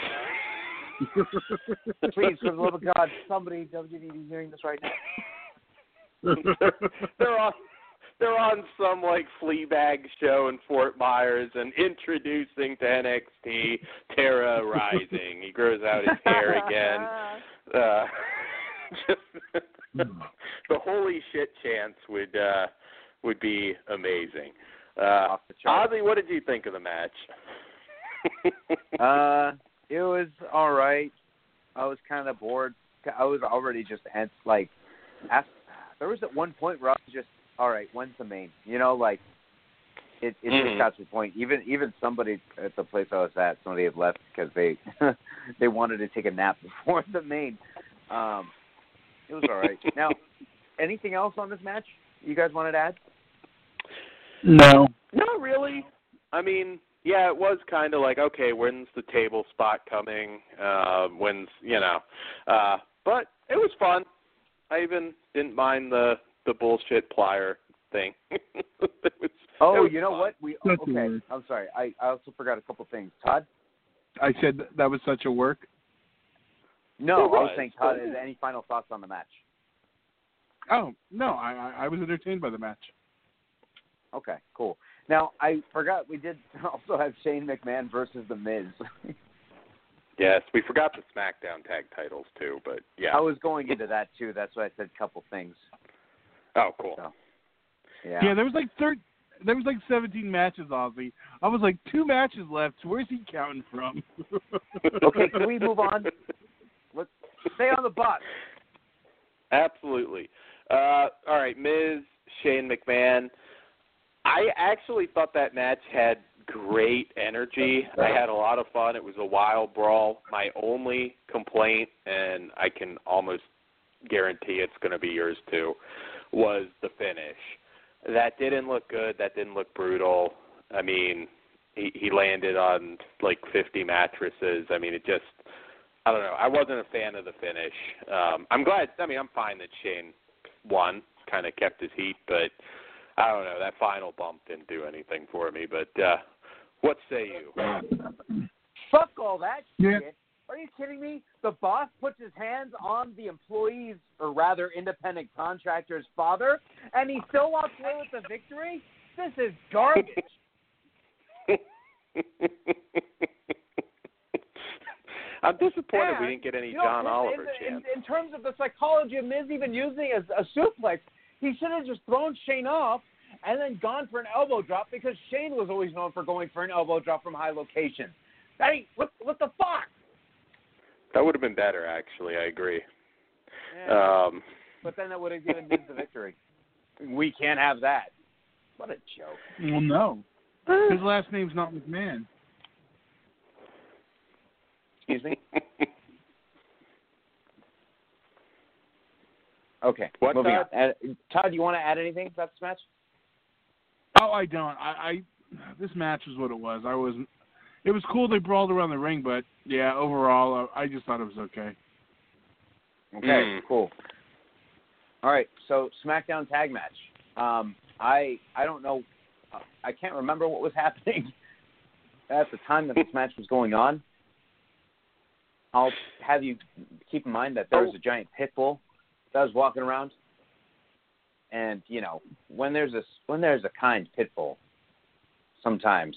Please, for the love of God, somebody WWE hearing this right now. They're on some like Fleabag show in Fort Myers and introducing to NXT Terra Rising. He grows out his hair again. The holy shit chance would be amazing. Ozzy, what did you think of the match? It was all right. I was kind of bored. I was already just there was at one point where I was just, all right, when's the main? It just got to the point. Even somebody at the place I was at, somebody had left because they wanted to take a nap before the main. It was all right. Now, anything else on this match you guys wanted to add? No. Not really. I mean, yeah, it was kind of like, okay, when's the table spot coming? But it was fun. I even didn't mind the bullshit plier thing. You know what? I'm sorry. I also forgot a couple things. Todd? I said that was such a work? No, I was saying, Todd, any final thoughts on the match? Oh, no, I was entertained by the match. Okay, cool. Now, I forgot we did also have Shane McMahon versus The Miz. Yes, we forgot the SmackDown tag titles, too, but yeah. I was going into that, too. That's why I said a couple things. Oh, cool. So, yeah. Yeah, there was like 17 matches, Ozzy. I was like, 2 matches left. Where's he counting from? Okay, can we move on? Let's stay on the bus. Absolutely. All right, Miz, Shane McMahon. I actually thought that match had great energy. I had a lot of fun. It was a wild brawl. My only complaint, and I can almost guarantee it's going to be yours too, was the finish. That didn't look good. That didn't look brutal. I mean, he landed on like 50 mattresses. I mean, I don't know. I wasn't a fan of the finish. I'm glad. I mean, I'm fine that Shane won, kind of kept his heat, but I don't know. That final bump didn't do anything for me. But what say you? Fuck all that shit. Yeah. Are you kidding me? The boss puts his hands on the employee's, or rather independent contractor's father, and he still walks away with the victory? This is garbage. I'm disappointed we didn't get any John Oliver chance. In terms of the psychology of Miz even using a suplex, he should have just thrown Shane off and then gone for an elbow drop, because Shane was always known for going for an elbow drop from high location. Hey, what the fuck? That would have been better, actually. I agree. Yeah. But then that would have given Miz the victory. We can't have that. What a joke. Well, no. His last name's not McMahon. Excuse me? Okay, What, moving Todd? on. Todd, do you want to add anything about this match? Oh, I don't. This match is what it was. It was cool they brawled around the ring, but yeah, overall, I just thought it was okay. Okay, cool. All right, so SmackDown tag match. I don't know. I can't remember what was happening at the time that this match was going on. I'll have you keep in mind that there was a giant pit bull that was walking around, and you know, when there's a kind pit bull, sometimes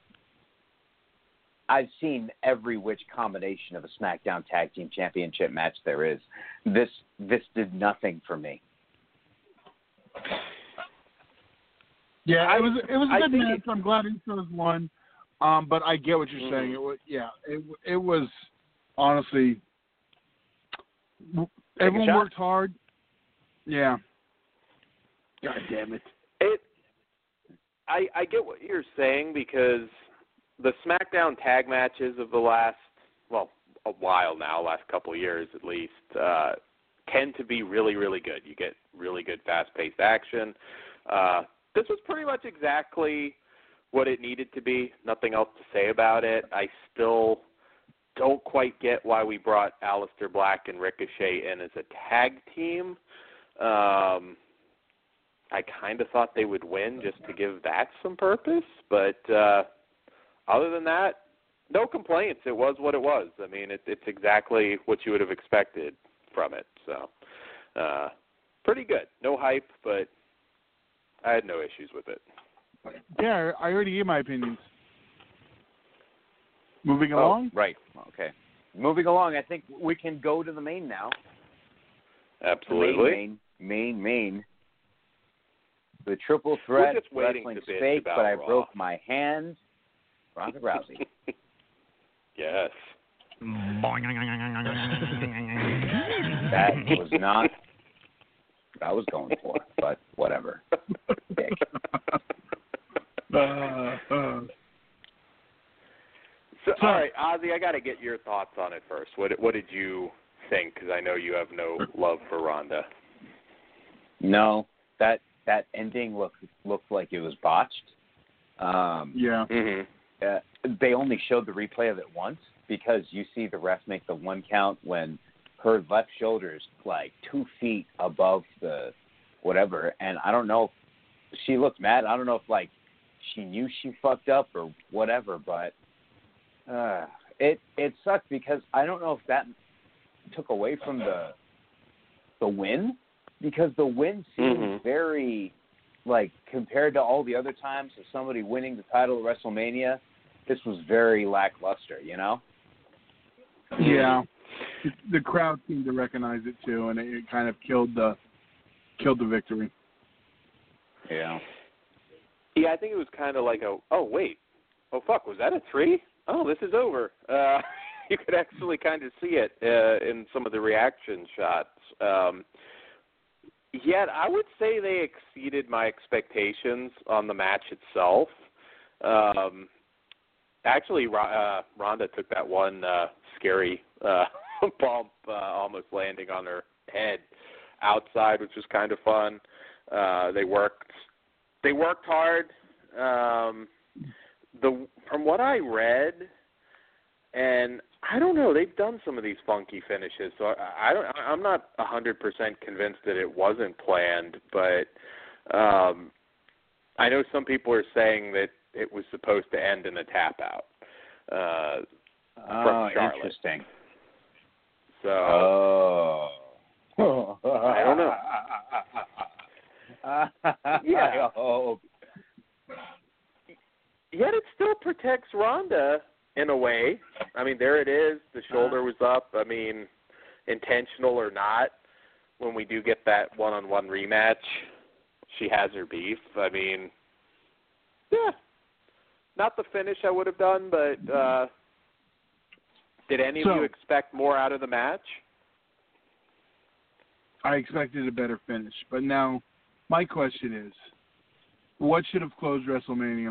I've seen every which combination of a SmackDown Tag Team Championship match there is. This did nothing for me. Yeah, it was a good match. I'm glad Usos won, but I get what you're saying. It was honestly, everyone worked hard. Yeah. God damn it. I get what you're saying, because the SmackDown tag matches of the last, a while now, last couple of years at least, tend to be really, really good. You get really good fast-paced action. This was pretty much exactly what it needed to be. Nothing else to say about it. I still don't quite get why we brought Aleister Black and Ricochet in as a tag team. I kind of thought they would win just to give that some purpose, but other than that, no complaints. It was what it was. I mean, it's exactly what you would have expected from it. So, pretty good. No hype, but I had no issues with it. Yeah, I already gave my opinions. Moving along? Right. Okay. Moving along, I think we can go to the main now. Absolutely. Main. The triple threat wrestling steak, but I broke my hand. Ronda Rousey. Yes. That was not what I was going for, but whatever. Dick. So, all right, Ozzy, I got to get your thoughts on it first. What did you think? Because I know you have no love for Ronda. No, that ending looked like it was botched. Yeah. Mm-hmm. They only showed the replay of it once, because you see the ref make the one count when her left shoulder's like 2 feet above the whatever, and I don't know if she looked mad. I don't know if like she knew she fucked up or whatever, but it sucked, because I don't know if that took away from the win, because the win seemed very, like, compared to all the other times of somebody winning the title at WrestleMania, this was very lackluster, you know? Yeah. The crowd seemed to recognize it too, and it kind of killed the victory. Yeah. Yeah, I think it was kind of like oh fuck, was that a 3? Oh, this is over. You could actually kind of see it in some of the reaction shots. Yet I would say they exceeded my expectations on the match itself. Actually, Ronda took that one scary bump, almost landing on her head outside, which was kind of fun. They worked hard. from what I read, and I don't know, they've done some of these funky finishes, so I'm not 100% convinced that it wasn't planned, but I know some people are saying that it was supposed to end in a tap out from Charlotte. Interesting. So I don't know. Yeah. I hope. Yet it still protects Ronda in a way. I mean, there it is. The shoulder was up. I mean, intentional or not, when we do get that one-on-one rematch, she has her beef. I mean, yeah, not the finish I would have done, but did any of you expect more out of the match? I expected a better finish, but now my question is, what should have closed WrestleMania?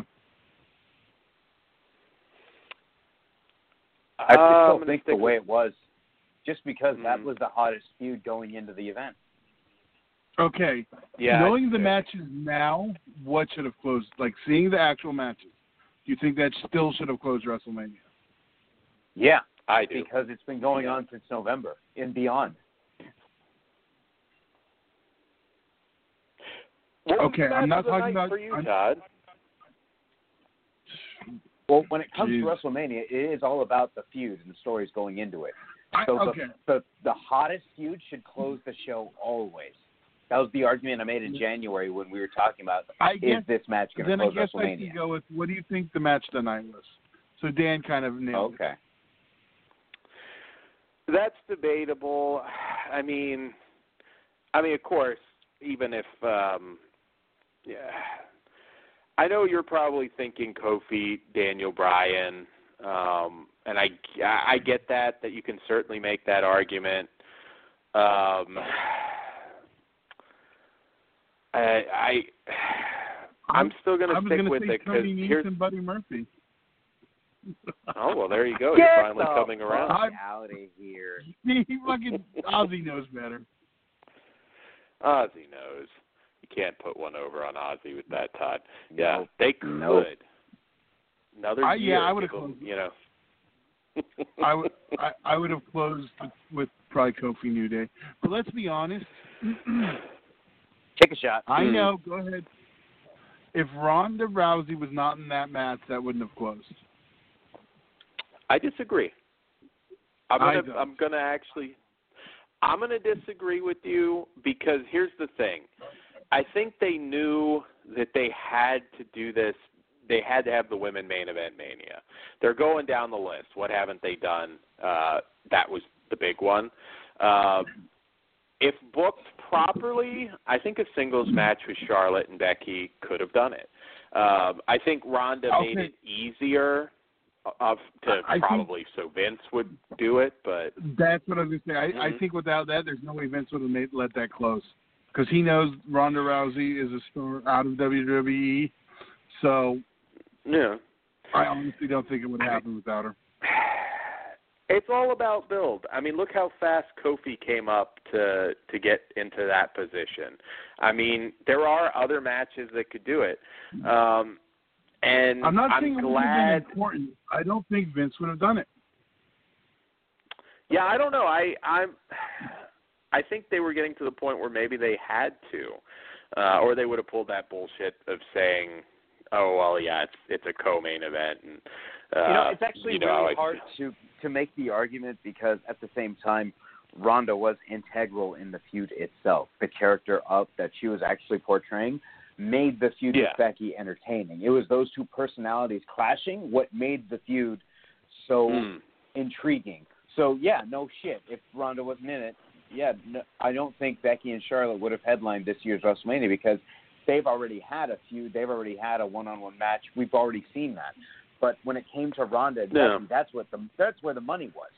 I still think the way it was, just because that was the hottest feud going into the event. Okay. Yeah. Knowing the matches now, what should have closed? Like, seeing the actual matches, do you think that still should have closed WrestleMania? Yeah, I do. Because it's been going on since November and beyond. Okay, I'm not talking about for you, Todd. Well, when it comes to WrestleMania, it is all about the feud and the stories going into it. So the hottest feud should close the show always. That was the argument I made in January when we were talking about is this match going to close WrestleMania? Then I guess I can go with, what do you think the match tonight was? So Dan kind of nailed it. Okay. That's debatable. I mean, of course, even if I know you're probably thinking Kofi, Daniel Bryan, and I get that you can certainly make that argument. I'm still going to stick with it because here's Buddy Murphy. Oh, well, there you go. Get You're finally coming around. Out of here. Ozzy knows better. Ozzy knows. You can't put one over on Ozzy with that, Todd. Yeah, they could. Another year. I would have closed. I would have closed with probably Kofi New Day. But let's be honest. Take a shot. I know. Go ahead. If Ronda Rousey was not in that match, that wouldn't have closed. I disagree. I'm gonna disagree with you because here's the thing. I think they knew that they had to do this. They had to have the women main event Mania. They're going down the list. What haven't they done? That was the big one. If booked properly, I think a singles match with Charlotte and Becky could have done it. I think Ronda made it easier so Vince would do it, but that's what I was going to say. I think without that, there's no way Vince would have let that close because he knows Ronda Rousey is a star out of WWE. So, yeah, I honestly don't think it would happen without her. It's all about build. I mean, look how fast Kofi came up to get into that position. I mean, there are other matches that could do it. And I'm not saying glad. It would have been important. I don't think Vince would have done it. Yeah, I don't know. I think they were getting to the point where maybe they had to, or they would have pulled that bullshit of saying, "Oh well, yeah, it's a co-main event." And it's actually really hard to make the argument because at the same time, Ronda was integral in the feud itself. The character that she was actually portraying made the feud with Becky entertaining. It was those two personalities clashing what made the feud so intriguing. So, yeah, no shit. If Ronda wasn't in it, I don't think Becky and Charlotte would have headlined this year's WrestleMania because they've already had a feud. They've already had a one-on-one match. We've already seen that. But when it came to Ronda and Becky, that's where the money was.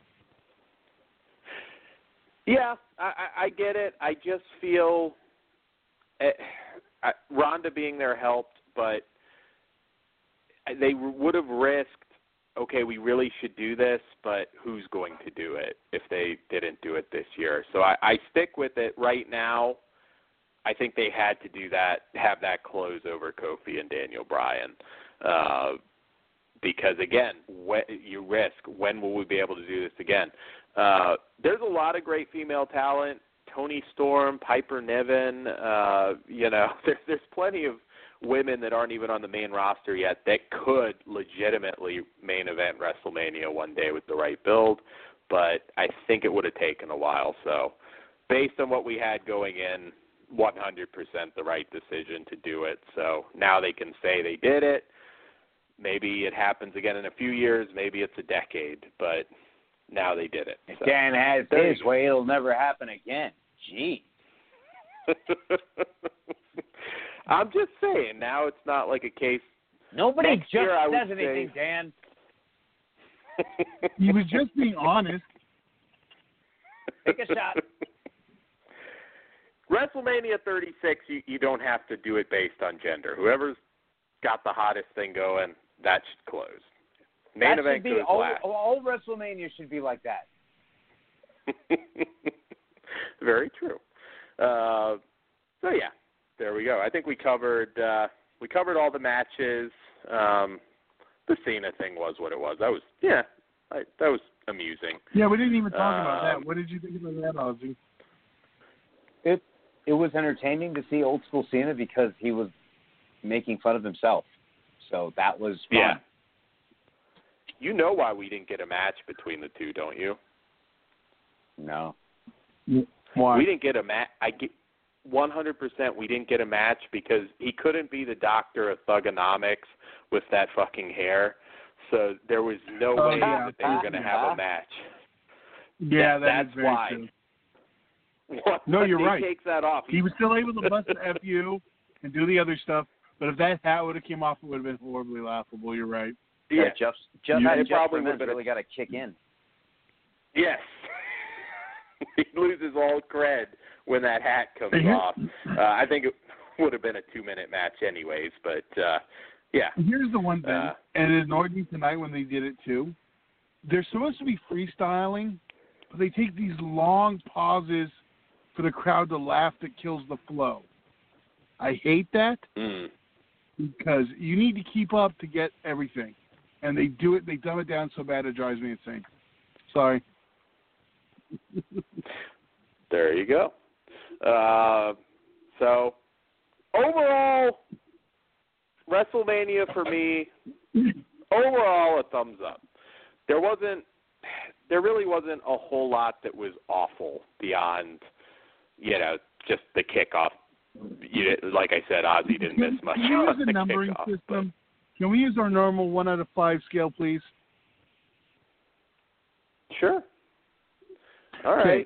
Yeah, I get it. I just feel Ronda being there helped, but they would have risked, okay, we really should do this, but who's going to do it if they didn't do it this year? So I stick with it right now. I think they had to do that, have that close over Kofi and Daniel Bryan. Because, again, you risk, when will we be able to do this again? There's a lot of great female talent. Toni Storm, Piper Niven, there's plenty of women that aren't even on the main roster yet that could legitimately main event WrestleMania one day with the right build, but I think it would have taken a while. So based on what we had going in, 100% the right decision to do it. So now they can say they did it. Maybe it happens again in a few years. Maybe it's a decade, but now they did it. If Dan has his way, it'll never happen again. Gee. I'm just saying, now it's not like a case. Nobody Next just year, says anything, Dan. He was just being honest. Take a shot. WrestleMania 36, you don't have to do it based on gender. Whoever's got the hottest thing going, that should close. Main that event should be goes last. All WrestleMania should be like that. Very true. So yeah, there we go. I think we covered all the matches. The Cena thing was what it was. That was amusing. Yeah, we didn't even talk about that. What did you think about that, Ozzy? It was entertaining to see old school Cena because he was making fun of himself. So that was fun. Yeah. You know why we didn't get a match between the two, don't you? No. Why? We didn't get a match. 100% we didn't get a match because he couldn't be the doctor of thugonomics with that fucking hair. So there was no way that they were going to have a match. Yeah, that's very why. True. No, you're right. He takes that off. He was still able to bust the FU and do the other stuff, but if that hat would have came off, it would have been horribly laughable. You're right. Yeah, Jeff probably would have really got to kick in. Yes. He loses all cred when that hat comes off. I think it would have been a 2-minute match anyways, but yeah. Here's the one thing, and it annoyed me tonight when they did it too. They're supposed to be freestyling, but they take these long pauses for the crowd to laugh that kills the flow. I hate that because you need to keep up to get everything. And they do it, they dumb it down so bad it drives me insane. Sorry. There you go. So, overall, WrestleMania for me, overall a thumbs up. There really wasn't a whole lot that was awful beyond, just the kickoff. Like I said, Ozzy didn't miss much. Can we use on the numbering kickoff, system? Can we use our normal 1 out of 5 scale, please? Sure. All right.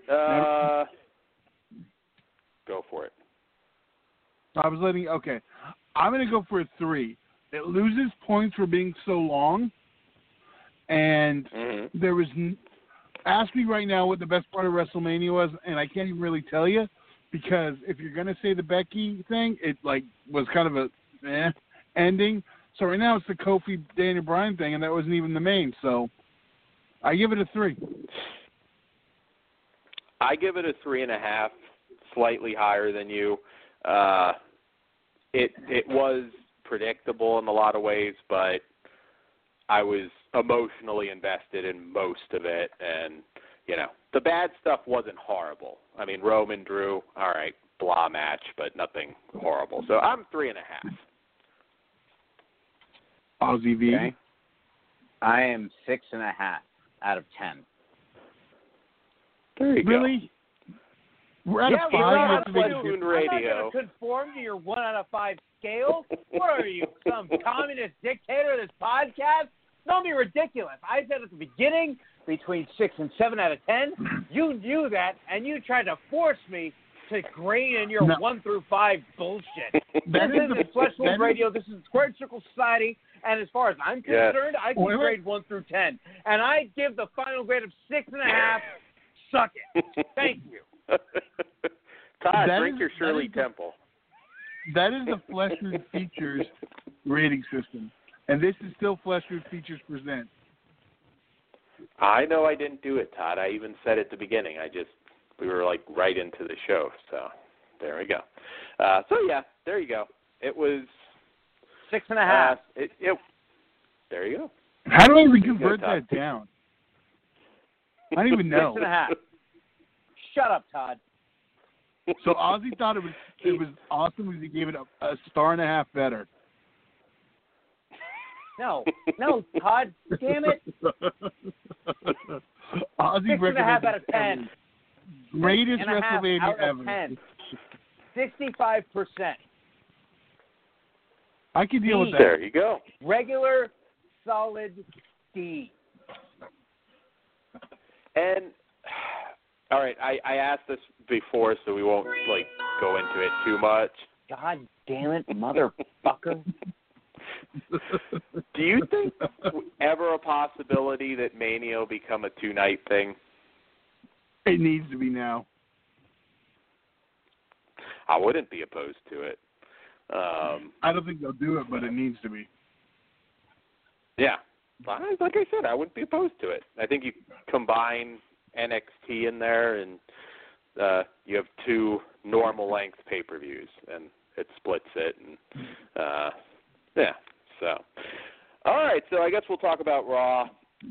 Go for it. I'm going to go for a 3. It loses points for being so long. And there was ask me right now what the best part of WrestleMania was, and I can't even really tell you because if you're going to say the Becky thing, it was kind of a ending. So right now it's the Kofi Daniel Bryan thing, and that wasn't even the main. So I give it a 3. I give it a 3.5, slightly higher than you. It was predictable in a lot of ways, but I was emotionally invested in most of it, and the bad stuff wasn't horrible. I mean, Roman, Drew, all right, blah match, but nothing horrible. So I'm 3.5. Aussie V. Okay. I am 6.5 out of 10. There you really? go. We're at a 5. I'm not going to conform to your 1 out of 5 scale. What are you, some communist dictator of this podcast? Don't be ridiculous. I said at the beginning between 6 and 7 out of 10. You knew that, and you tried to force me to grain in your 1 through 5 bullshit. This is Fleshwood Radio. This is Squared Circle Society. And as far as I'm concerned, I can grade 1 through 10. And I give the final grade of 6.5. Suck it. Thank you. Todd, drink your Shirley Temple. That is the Fleshwood Features rating system. And this is still Fleshwood Features Present. I know I didn't do it, Todd. I even said at the beginning. We were right into the show. So there we go. So yeah, there you go. It was 6.5. There you go. How do I even convert that down? I don't even know. 6.5. Shut up, Todd. So Ozzy thought it was awesome because he gave it a 1.5 better. No, Todd, damn it. Ozzy 6.5 out of 10. Greatest WrestleMania out ever. Of 10. 65%. I can deal with that. There you go. Regular, solid D. And all right, I asked this before, so we won't go into it too much. God damn it, motherfucker! Do you think ever a possibility that Mania will become a 2-night thing? It needs to be now. I wouldn't be opposed to it. I don't think they'll do it, but it needs to be. Yeah. Like I said, I wouldn't be opposed to it. I think you combine NXT in there, and you have 2 normal-length pay-per-views, and it splits it. And yeah, so. All right, so I guess we'll talk about Raw.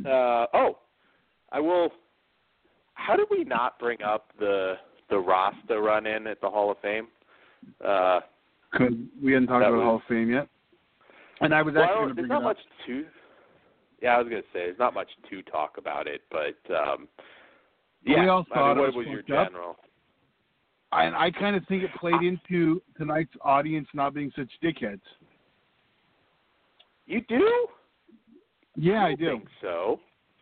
I will. How did we not bring up the Rasta run-in at the Hall of Fame? Because we hadn't talked about the Hall of Fame yet. And I was actually going to bring it up. Yeah, I was going to say, there's not much to talk about it, but we all thought what was your general? I kind of think it played into tonight's audience not being such dickheads. You do? Yeah, I do. Think so.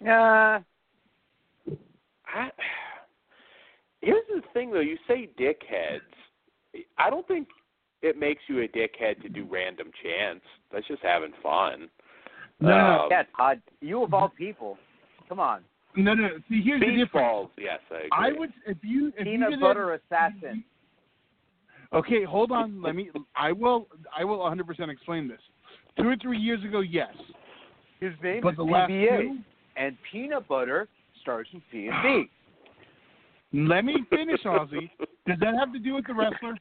Here's the thing, though. You say dickheads. I don't think it makes you a dickhead to do random chants. That's just having fun. No. Yeah, Todd, you of all people. Come on. No. See, here's the difference. Balls. Yes, I agree. I would, if Peanut butter assassin. Okay, hold on. I will 100% explain this. 2 or 3 years ago, yes. His name but is the last PBA, and peanut butter starts with P and B. Let me finish, Ozzy. Does that have to do with the wrestler?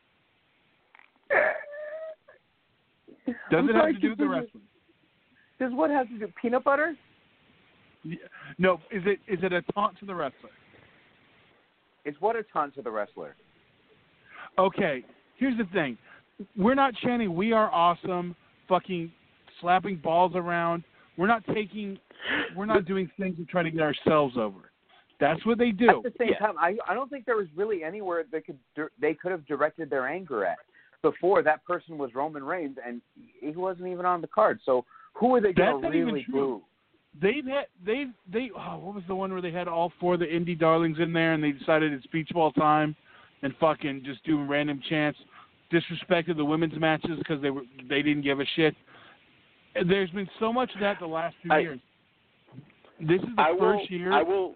Does it have to do with the wrestler? Does what have to do? Peanut butter? Yeah. No. Is it a taunt to the wrestler? It's what a taunt to the wrestler. Okay. Here's the thing. We're not chanting "We are awesome," fucking slapping balls around. We're not doing things to try to get ourselves over. That's what they do. At the same time, I don't think there was really anywhere they could have directed their anger at. Before, that person was Roman Reigns, and he wasn't even on the card. So who are they going to really boo? What was the one where they had all 4 of the indie darlings in there, and they decided it's beach ball time, and fucking just doing random chants, disrespected the women's matches because they didn't give a shit. There's been so much of that the last 2 years. This is the first year.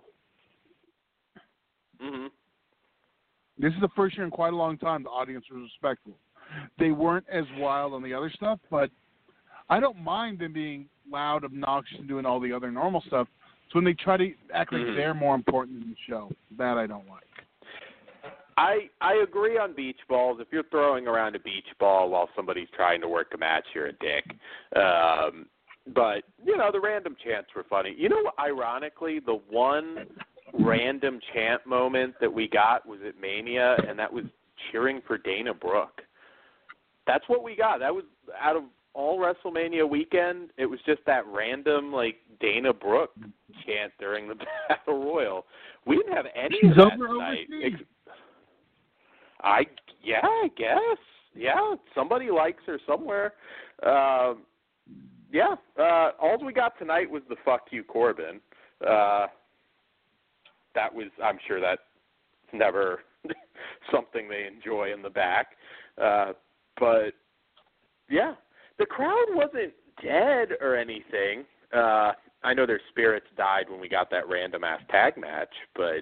Mm-hmm. This is the first year in quite a long time the audience was respectful. They weren't as wild on the other stuff, but I don't mind them being loud, obnoxious, and doing all the other normal stuff. It's when they try to act like they're more important than the show. That I don't like. I agree on beach balls. If you're throwing around a beach ball while somebody's trying to work a match, you're a dick. But, the random chants were funny. Ironically, the one random chant moment that we got was at Mania, and that was cheering for Dana Brooke. That's what we got. That was out of all WrestleMania weekend. It was just that random, Dana Brooke chant during the Battle Royal. We didn't have any of that tonight. I guess. Yeah, somebody likes her somewhere. All we got tonight was the "fuck you, Corbin." That was, I'm sure that's never something they enjoy in the back. But yeah, the crowd wasn't dead or anything. I know their spirits died when we got that random ass tag match, but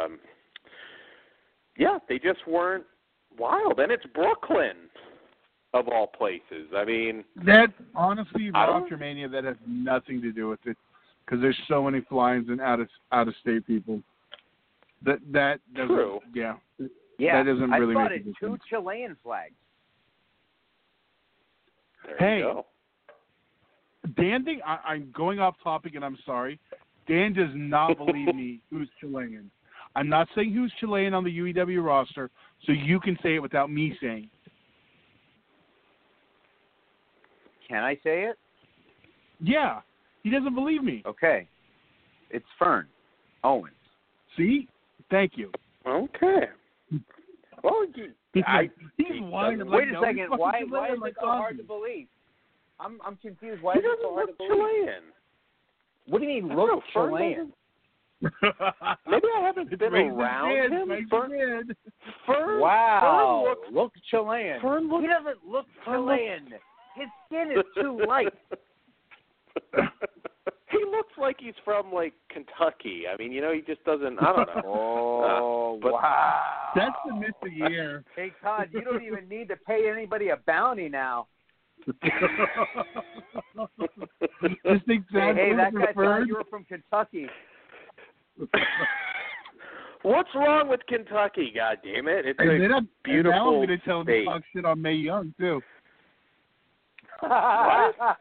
they just weren't wild. And it's Brooklyn, of all places. I mean, that honestly, Mania, that has nothing to do with it, because there's so many fly-ins and out of state people. That doesn't. True. Yeah. Yeah. That doesn't really I make spotted 2 Chilean flags. There you go. Dan, I'm going off topic, and I'm sorry. Dan does not believe me who's Chilean. I'm not saying who's Chilean on the UEW roster, so you can say it without me saying it. Can I say it? Yeah. He doesn't believe me. Okay. It's Fern Owens. See? Thank you. Okay. Well, he's whining. Wait a second. Why is it so hard to believe? I'm confused. Why is it so hard to believe? Chilean. What do you mean, look Chilean? Maybe I haven't been around him. Fern, wow. Fern look Chilean. He doesn't look Chilean. His skin is too light. He looks like he's from, like, Kentucky. I mean, you know, he just doesn't, I don't know. Oh, wow. That's the myth of the year. Hey, Todd, you don't even need to pay anybody a bounty now. Just exactly. Hey, that guy thought you were from Kentucky. What's wrong with Kentucky, God damn it? It's a beautiful now I'm going to tell him state. to talk shit on Mae Young, too. What?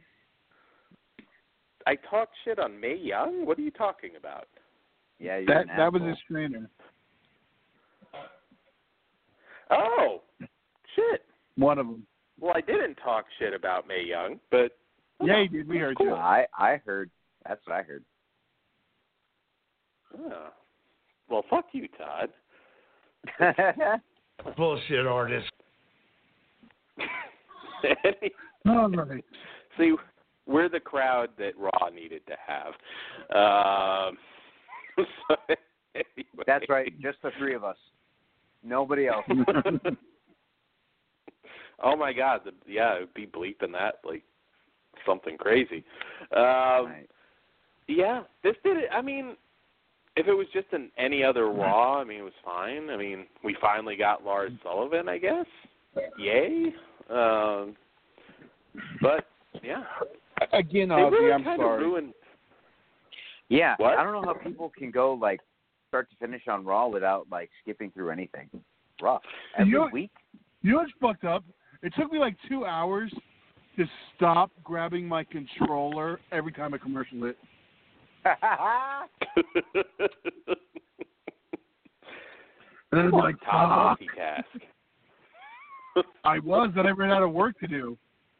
I talk shit on Mae Young? What are you talking about? Yeah, that was his trainer. Oh, shit. One of them. Well, I didn't talk shit about Mae Young, but yeah, you did. We heard cool. you. I heard. That's what I heard. Oh. Well, fuck you, Todd. Bullshit artist. All right. See, we're the crowd that Raw needed to have. So, anyway. That's right. Just the three of us. Nobody else. Oh my God! It would be bleeping that like something crazy. Right. Yeah, this did it. I mean, if it was just any other Raw, I mean, it was fine. I mean, we finally got Lars Sullivan, I guess. Yay! But yeah. Again, Ozzy, really I'm sorry. Ruined... Yeah, what? I don't know how people can go like start to finish on Raw without like skipping through anything. Raw every week. You know what's fucked up? It took me like 2 hours to stop grabbing my controller every time a commercial hit. And I was like, multitask. I was, but I ran out of work to do.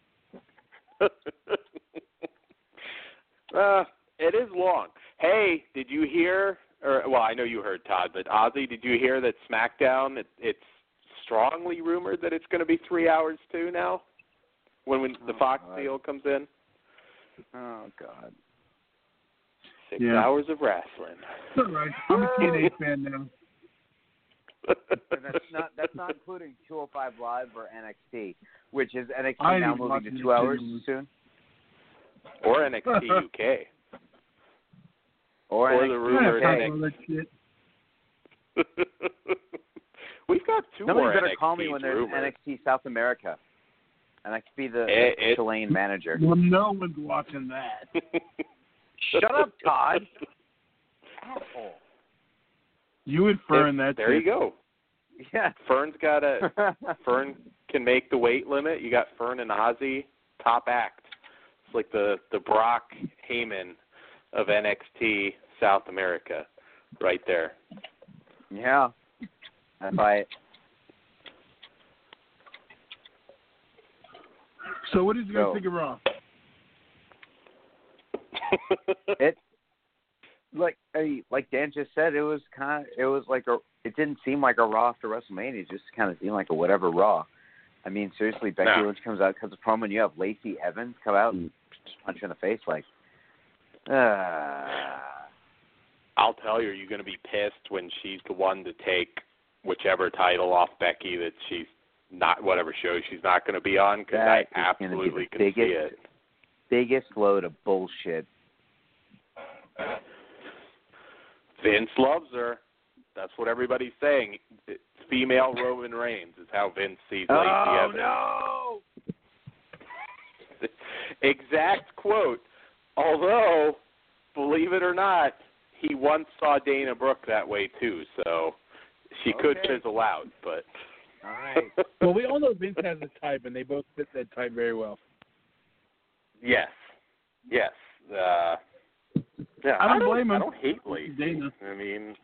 It is long. Hey, did you hear? Well, I know you heard, Todd, but Ozzy, did you hear that SmackDown? It's strongly rumored that it's going to be 3 hours too now, when the Fox deal comes in. Oh God. 6 hours of wrestling. All right, I'm a TNA fan now. That's not including 205 Live or NXT, which is NXT now moving to 2 hours soon. Or NXT UK. Or the rumored NXT. We've got two Somebody more better NXT call me when there's rumored. NXT South America, and I can be the Chilean manager. Well, no one's watching that. Shut up, Todd. Asshole. You and Fern, that's there it. you go. Yeah. Fern can make the weight limit. You got Fern and Ozzy, top act. It's like the Brock Heyman of NXT South America, right there. Yeah. I buy it. So what did you guys think of Raw? It like Dan just said, it didn't seem like a Raw after WrestleMania. It just kind of seemed like a whatever Raw. I mean, seriously, Becky Lynch comes out, cuts a promo, and you have Lacey Evans come out and punch you in the face like. I'll tell you, you're going to be pissed when she's the one to take whichever title off Becky that she's not, whatever show she's not going to be on, because I absolutely can see it. Biggest load of bullshit. Vince loves her. That's what everybody's saying. Female Roman Reigns is how Vince sees Lacey Evans. Oh, no! Exact quote. Although, believe it or not, he once saw Dana Brooke that way too, so she could fizzle out, but... All right. Well, we all know Vince has a type, and they both fit that type very well. Yes. Yeah, I don't blame him. I don't hate Lacey. Dana. I mean,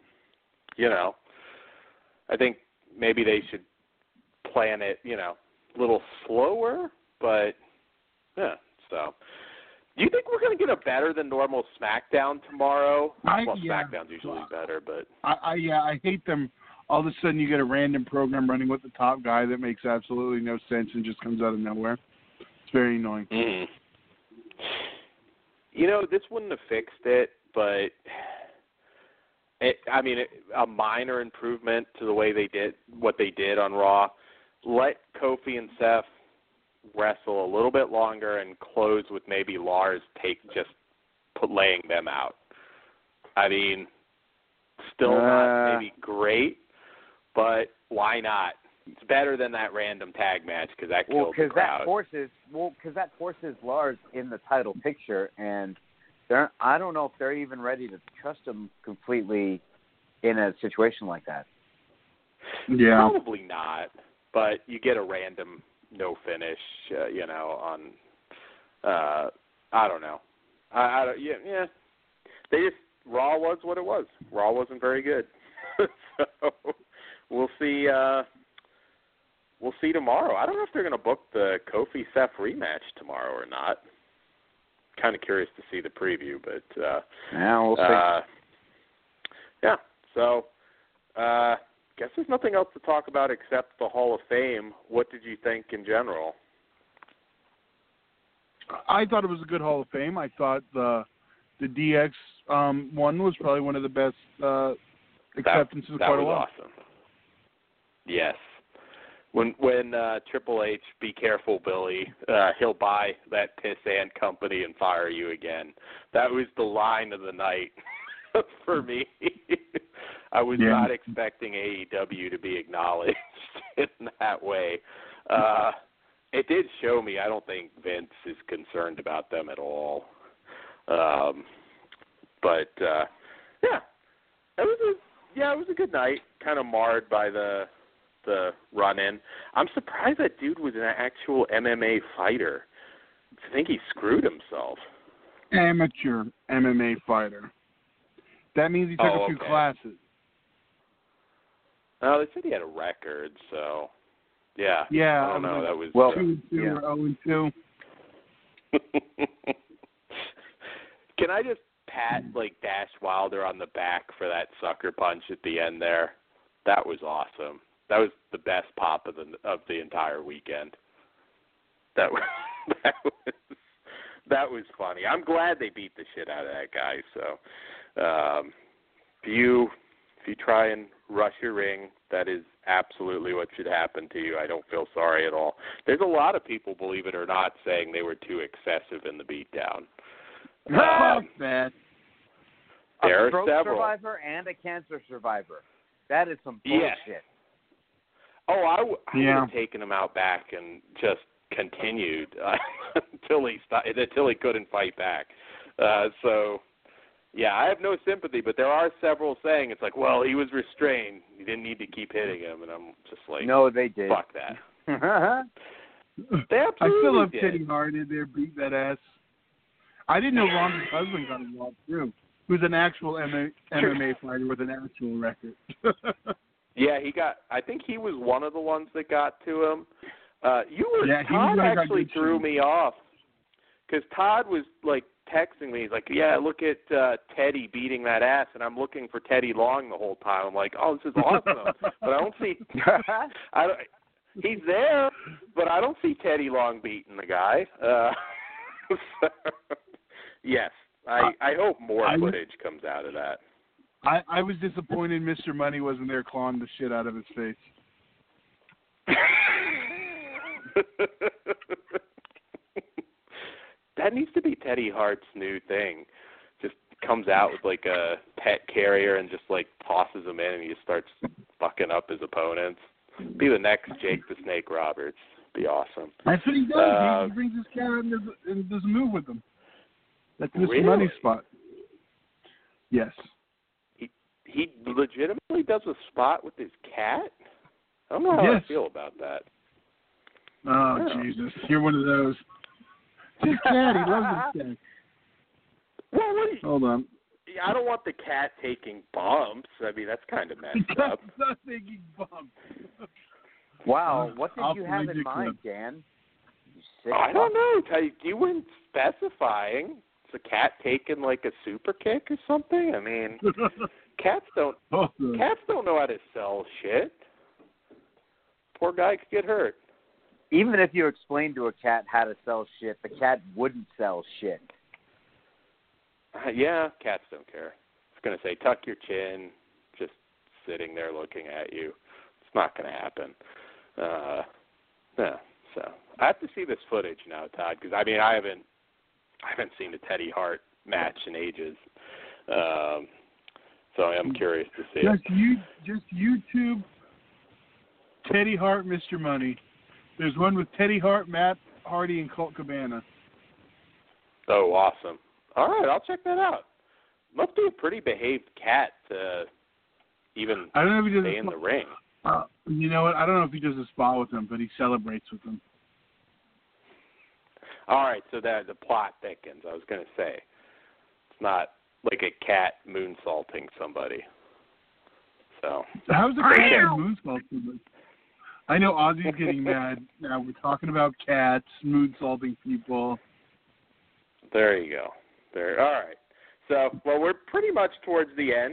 I think maybe they should plan it, a little slower, but yeah. So, do you think we're going to get a better than normal SmackDown tomorrow? SmackDown's usually better, but I hate them. All of a sudden, you get a random program running with the top guy that makes absolutely no sense and just comes out of nowhere. It's very annoying. Mm. This wouldn't have fixed it, but a minor improvement to the way they did what they did on Raw. Let Kofi and Seth wrestle a little bit longer and close with maybe Lars laying them out. I mean, still not maybe great, but why not? It's better than that random tag match because that kills the crowd. Because that forces Lars in the title picture, and I don't know if they're even ready to trust him completely in a situation like that. Yeah, probably not. But you get a random no finish, on. I don't know. Yeah. Raw was what it was. Raw wasn't very good. So we'll see. We'll see tomorrow. I don't know if they're going to book the Kofi Seth rematch tomorrow or not. Kind of curious to see the preview, but we'll see. Yeah. So, guess there's nothing else to talk about except the Hall of Fame. What did you think in general? I thought it was a good Hall of Fame. I thought the DX one was probably one of the best acceptances of quite a while. That was awesome. Yes. When Triple H, be careful, Billy, he'll buy that piss ant company and fire you again. That was the line of the night for me. I was not expecting AEW to be acknowledged in that way. It did show me I don't think Vince is concerned about them at all. But it was a good night, kind of marred by the run-in. I'm surprised that dude was an actual MMA fighter. I think he screwed himself. Amateur MMA fighter. That means he took a few classes. No, they said he had a record, so yeah. Yeah, I don't know. That was 2-2 or 0-2. Can I just pat Dash Wilder on the back for that sucker punch at the end there? That was awesome. That was the best pop of the entire weekend. That was funny. I'm glad they beat the shit out of that guy. So if you try and rush your ring, that is absolutely what should happen to you. I don't feel sorry at all. There's a lot of people, believe it or not, saying they were too excessive in the beatdown. That. There a stroke are several. survivor and a cancer survivor. That is some bullshit. Yes. Oh, I would have taken him out back and just continued until he couldn't fight back. So, yeah, I have no sympathy, but there are several saying it's like, well, he was restrained. You didn't need to keep hitting him, and I'm just like, no, they did. Fuck that. They absolutely I still love did. Teddy Hart in there beating that ass. I didn't know Ronda's husband got involved too. Who's an actual MMA fighter with an actual record. Yeah, I think he was one of the ones that got to him. Todd actually threw me off because Todd was texting me. He's like, yeah, look at Teddy beating that ass, and I'm looking for Teddy Long the whole time. I'm like, oh, this is awesome. But I don't see he's there, but I don't see Teddy Long beating the guy. Yes, I hope more footage comes out of that. I was disappointed Mr. Money wasn't there clawing the shit out of his face. That needs to be Teddy Hart's new thing. Just comes out with a pet carrier and just tosses him in and he just starts fucking up his opponents. Be the next Jake the Snake Roberts. Be awesome. That's what he does. He brings his cat out and does a move with him. That's Mr. Money's spot. Yes. He legitimately does a spot with his cat? I don't know how I feel about that. Oh, Jesus. You're one of those. His cat, he loves his cat. Well, hold on. I don't want the cat taking bumps. I mean, that's kind of messed up. It's not taking bumps. Wow, what did you have in mind, Dan? I don't know. You weren't specifying. Is a cat taking like a super kick or something? I mean, cats don't know how to sell shit. Poor guy could get hurt. Even if you explained to a cat how to sell shit, the cat wouldn't sell shit. Yeah, cats don't care. It's going to say, tuck your chin, just sitting there looking at you. It's not going to happen. So I have to see this footage now, Todd, because, I mean, I haven't seen a Teddy Hart match in ages. So I am curious to see it. Just YouTube Teddy Hart, Mr. Money. There's one with Teddy Hart, Matt Hardy, and Colt Cabana. Oh, awesome. All right, I'll check that out. Must be a pretty behaved cat to even stay in the ring. You know what? I don't know if he does a spot with them, but he celebrates with them. All right, so the plot thickens. I was going to say. It's not like a cat moonsaulting somebody. So how's a cat moonsault somebody? I know Ozzy's getting mad. Now we're talking about cats moonsaulting people. There you go. All right. So, well, we're pretty much towards the end.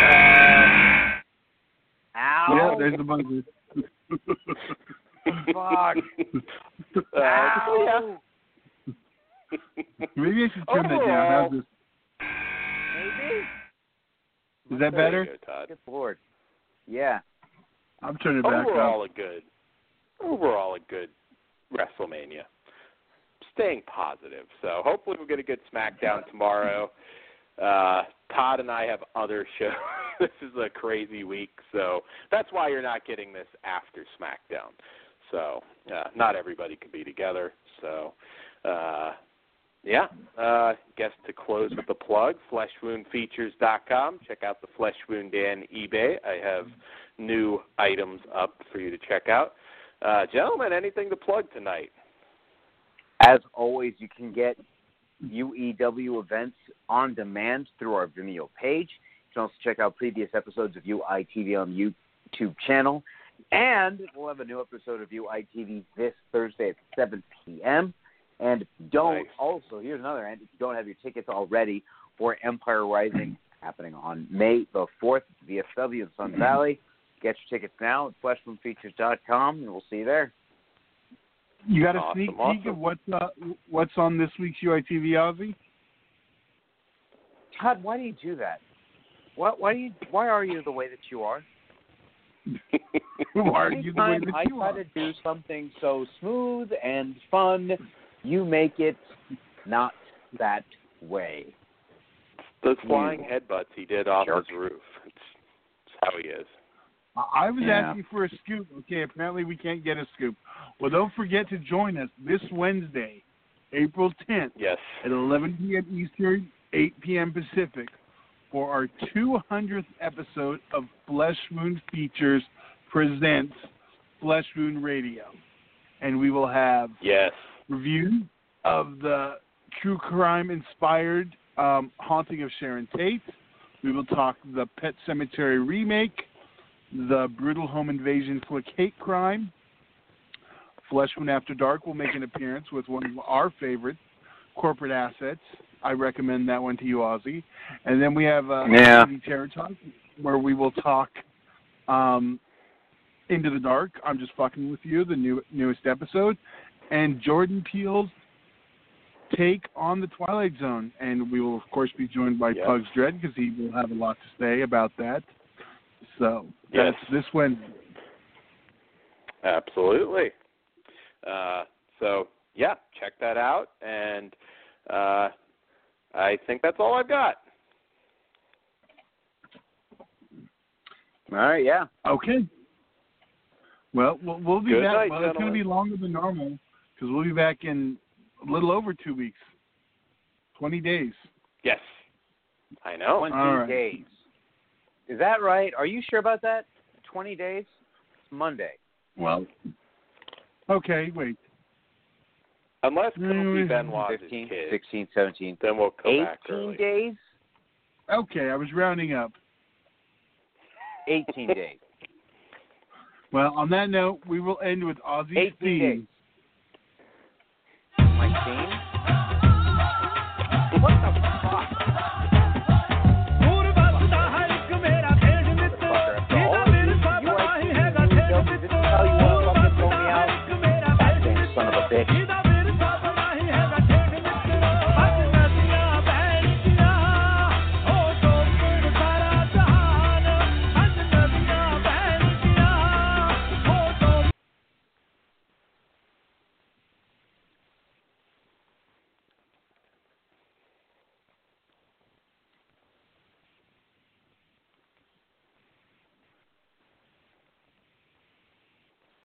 Ow! Yeah, there's the buzzer. Fuck. Ow. Maybe I should turn that down. How's this? Maybe. Is that better? There you go, Todd. Good Lord. Yeah. I'm turning it back Overall, up. a good WrestleMania. Staying positive. So hopefully we'll get a good SmackDown tomorrow. Todd and I have other shows. This is a crazy week, so that's why you're not getting this after SmackDown. So not everybody can be together. So, guess to close with the plug, fleshwoundfeatures.com. Check out the Flesh Wound Dan eBay. I have new items up for you to check out. Gentlemen, anything to plug tonight? As always, you can get UEW events on demand through our Vimeo page. You can also check out previous episodes of UITV on the YouTube channel. And we'll have a new episode of UITV this Thursday at 7 p.m. And also, here's another end, if you don't have your tickets already for Empire Rising happening on May the 4th at the VFW in Sun Valley, get your tickets now at fleshwoundfeatures.com, and we'll see you there. You got a sneak peek of what's on this week's UITV, Ozzy? Todd, why do you do that? Why are you the way that you are? Why are you the way that I try to do something so smooth and fun, you make it not that way. Those flying headbutts he did off his roof. It's how he is. I was asking for a scoop. Okay, apparently we can't get a scoop. Well, don't forget to join us this Wednesday, April 10th, at 11 p.m. Eastern, 8 p.m. Pacific, for our 200th episode of Flesh Wound Features presents Flesh Wound Radio. And we will have reviews of the true crime-inspired Haunting of Sharon Tate. We will talk the Pet Sematary remake, the brutal home invasion flick Hate Crime. Flesh Wound After Dark will make an appearance with one of our favorite corporate assets. I recommend that one to you, Ozzy. And then we have TV Terror Talk, where we will talk Into the Dark, I'm Just Fucking With You, the newest episode, and Jordan Peele's take on The Twilight Zone. And we will, of course, be joined by Pugs Dread, because he will have a lot to say about that. So that's this Wednesday. Absolutely. Check that out. And I think that's all I've got. All right, yeah. Okay. Well, we'll be Good back. night, well, it's going to be longer than normal because we'll be back in a little over 2 weeks. 20 days. Yes. I know. 20 days. Is that right? Are you sure about that? 20 days? It's Monday. Well, okay, wait. Unless Kofi Benoit's 15, kid, 16, 17. then we'll come 18 back early. days? Okay, I was rounding up. 18 days. Well, on that note, we will end with Ozzy's 18 theme. days. My theme?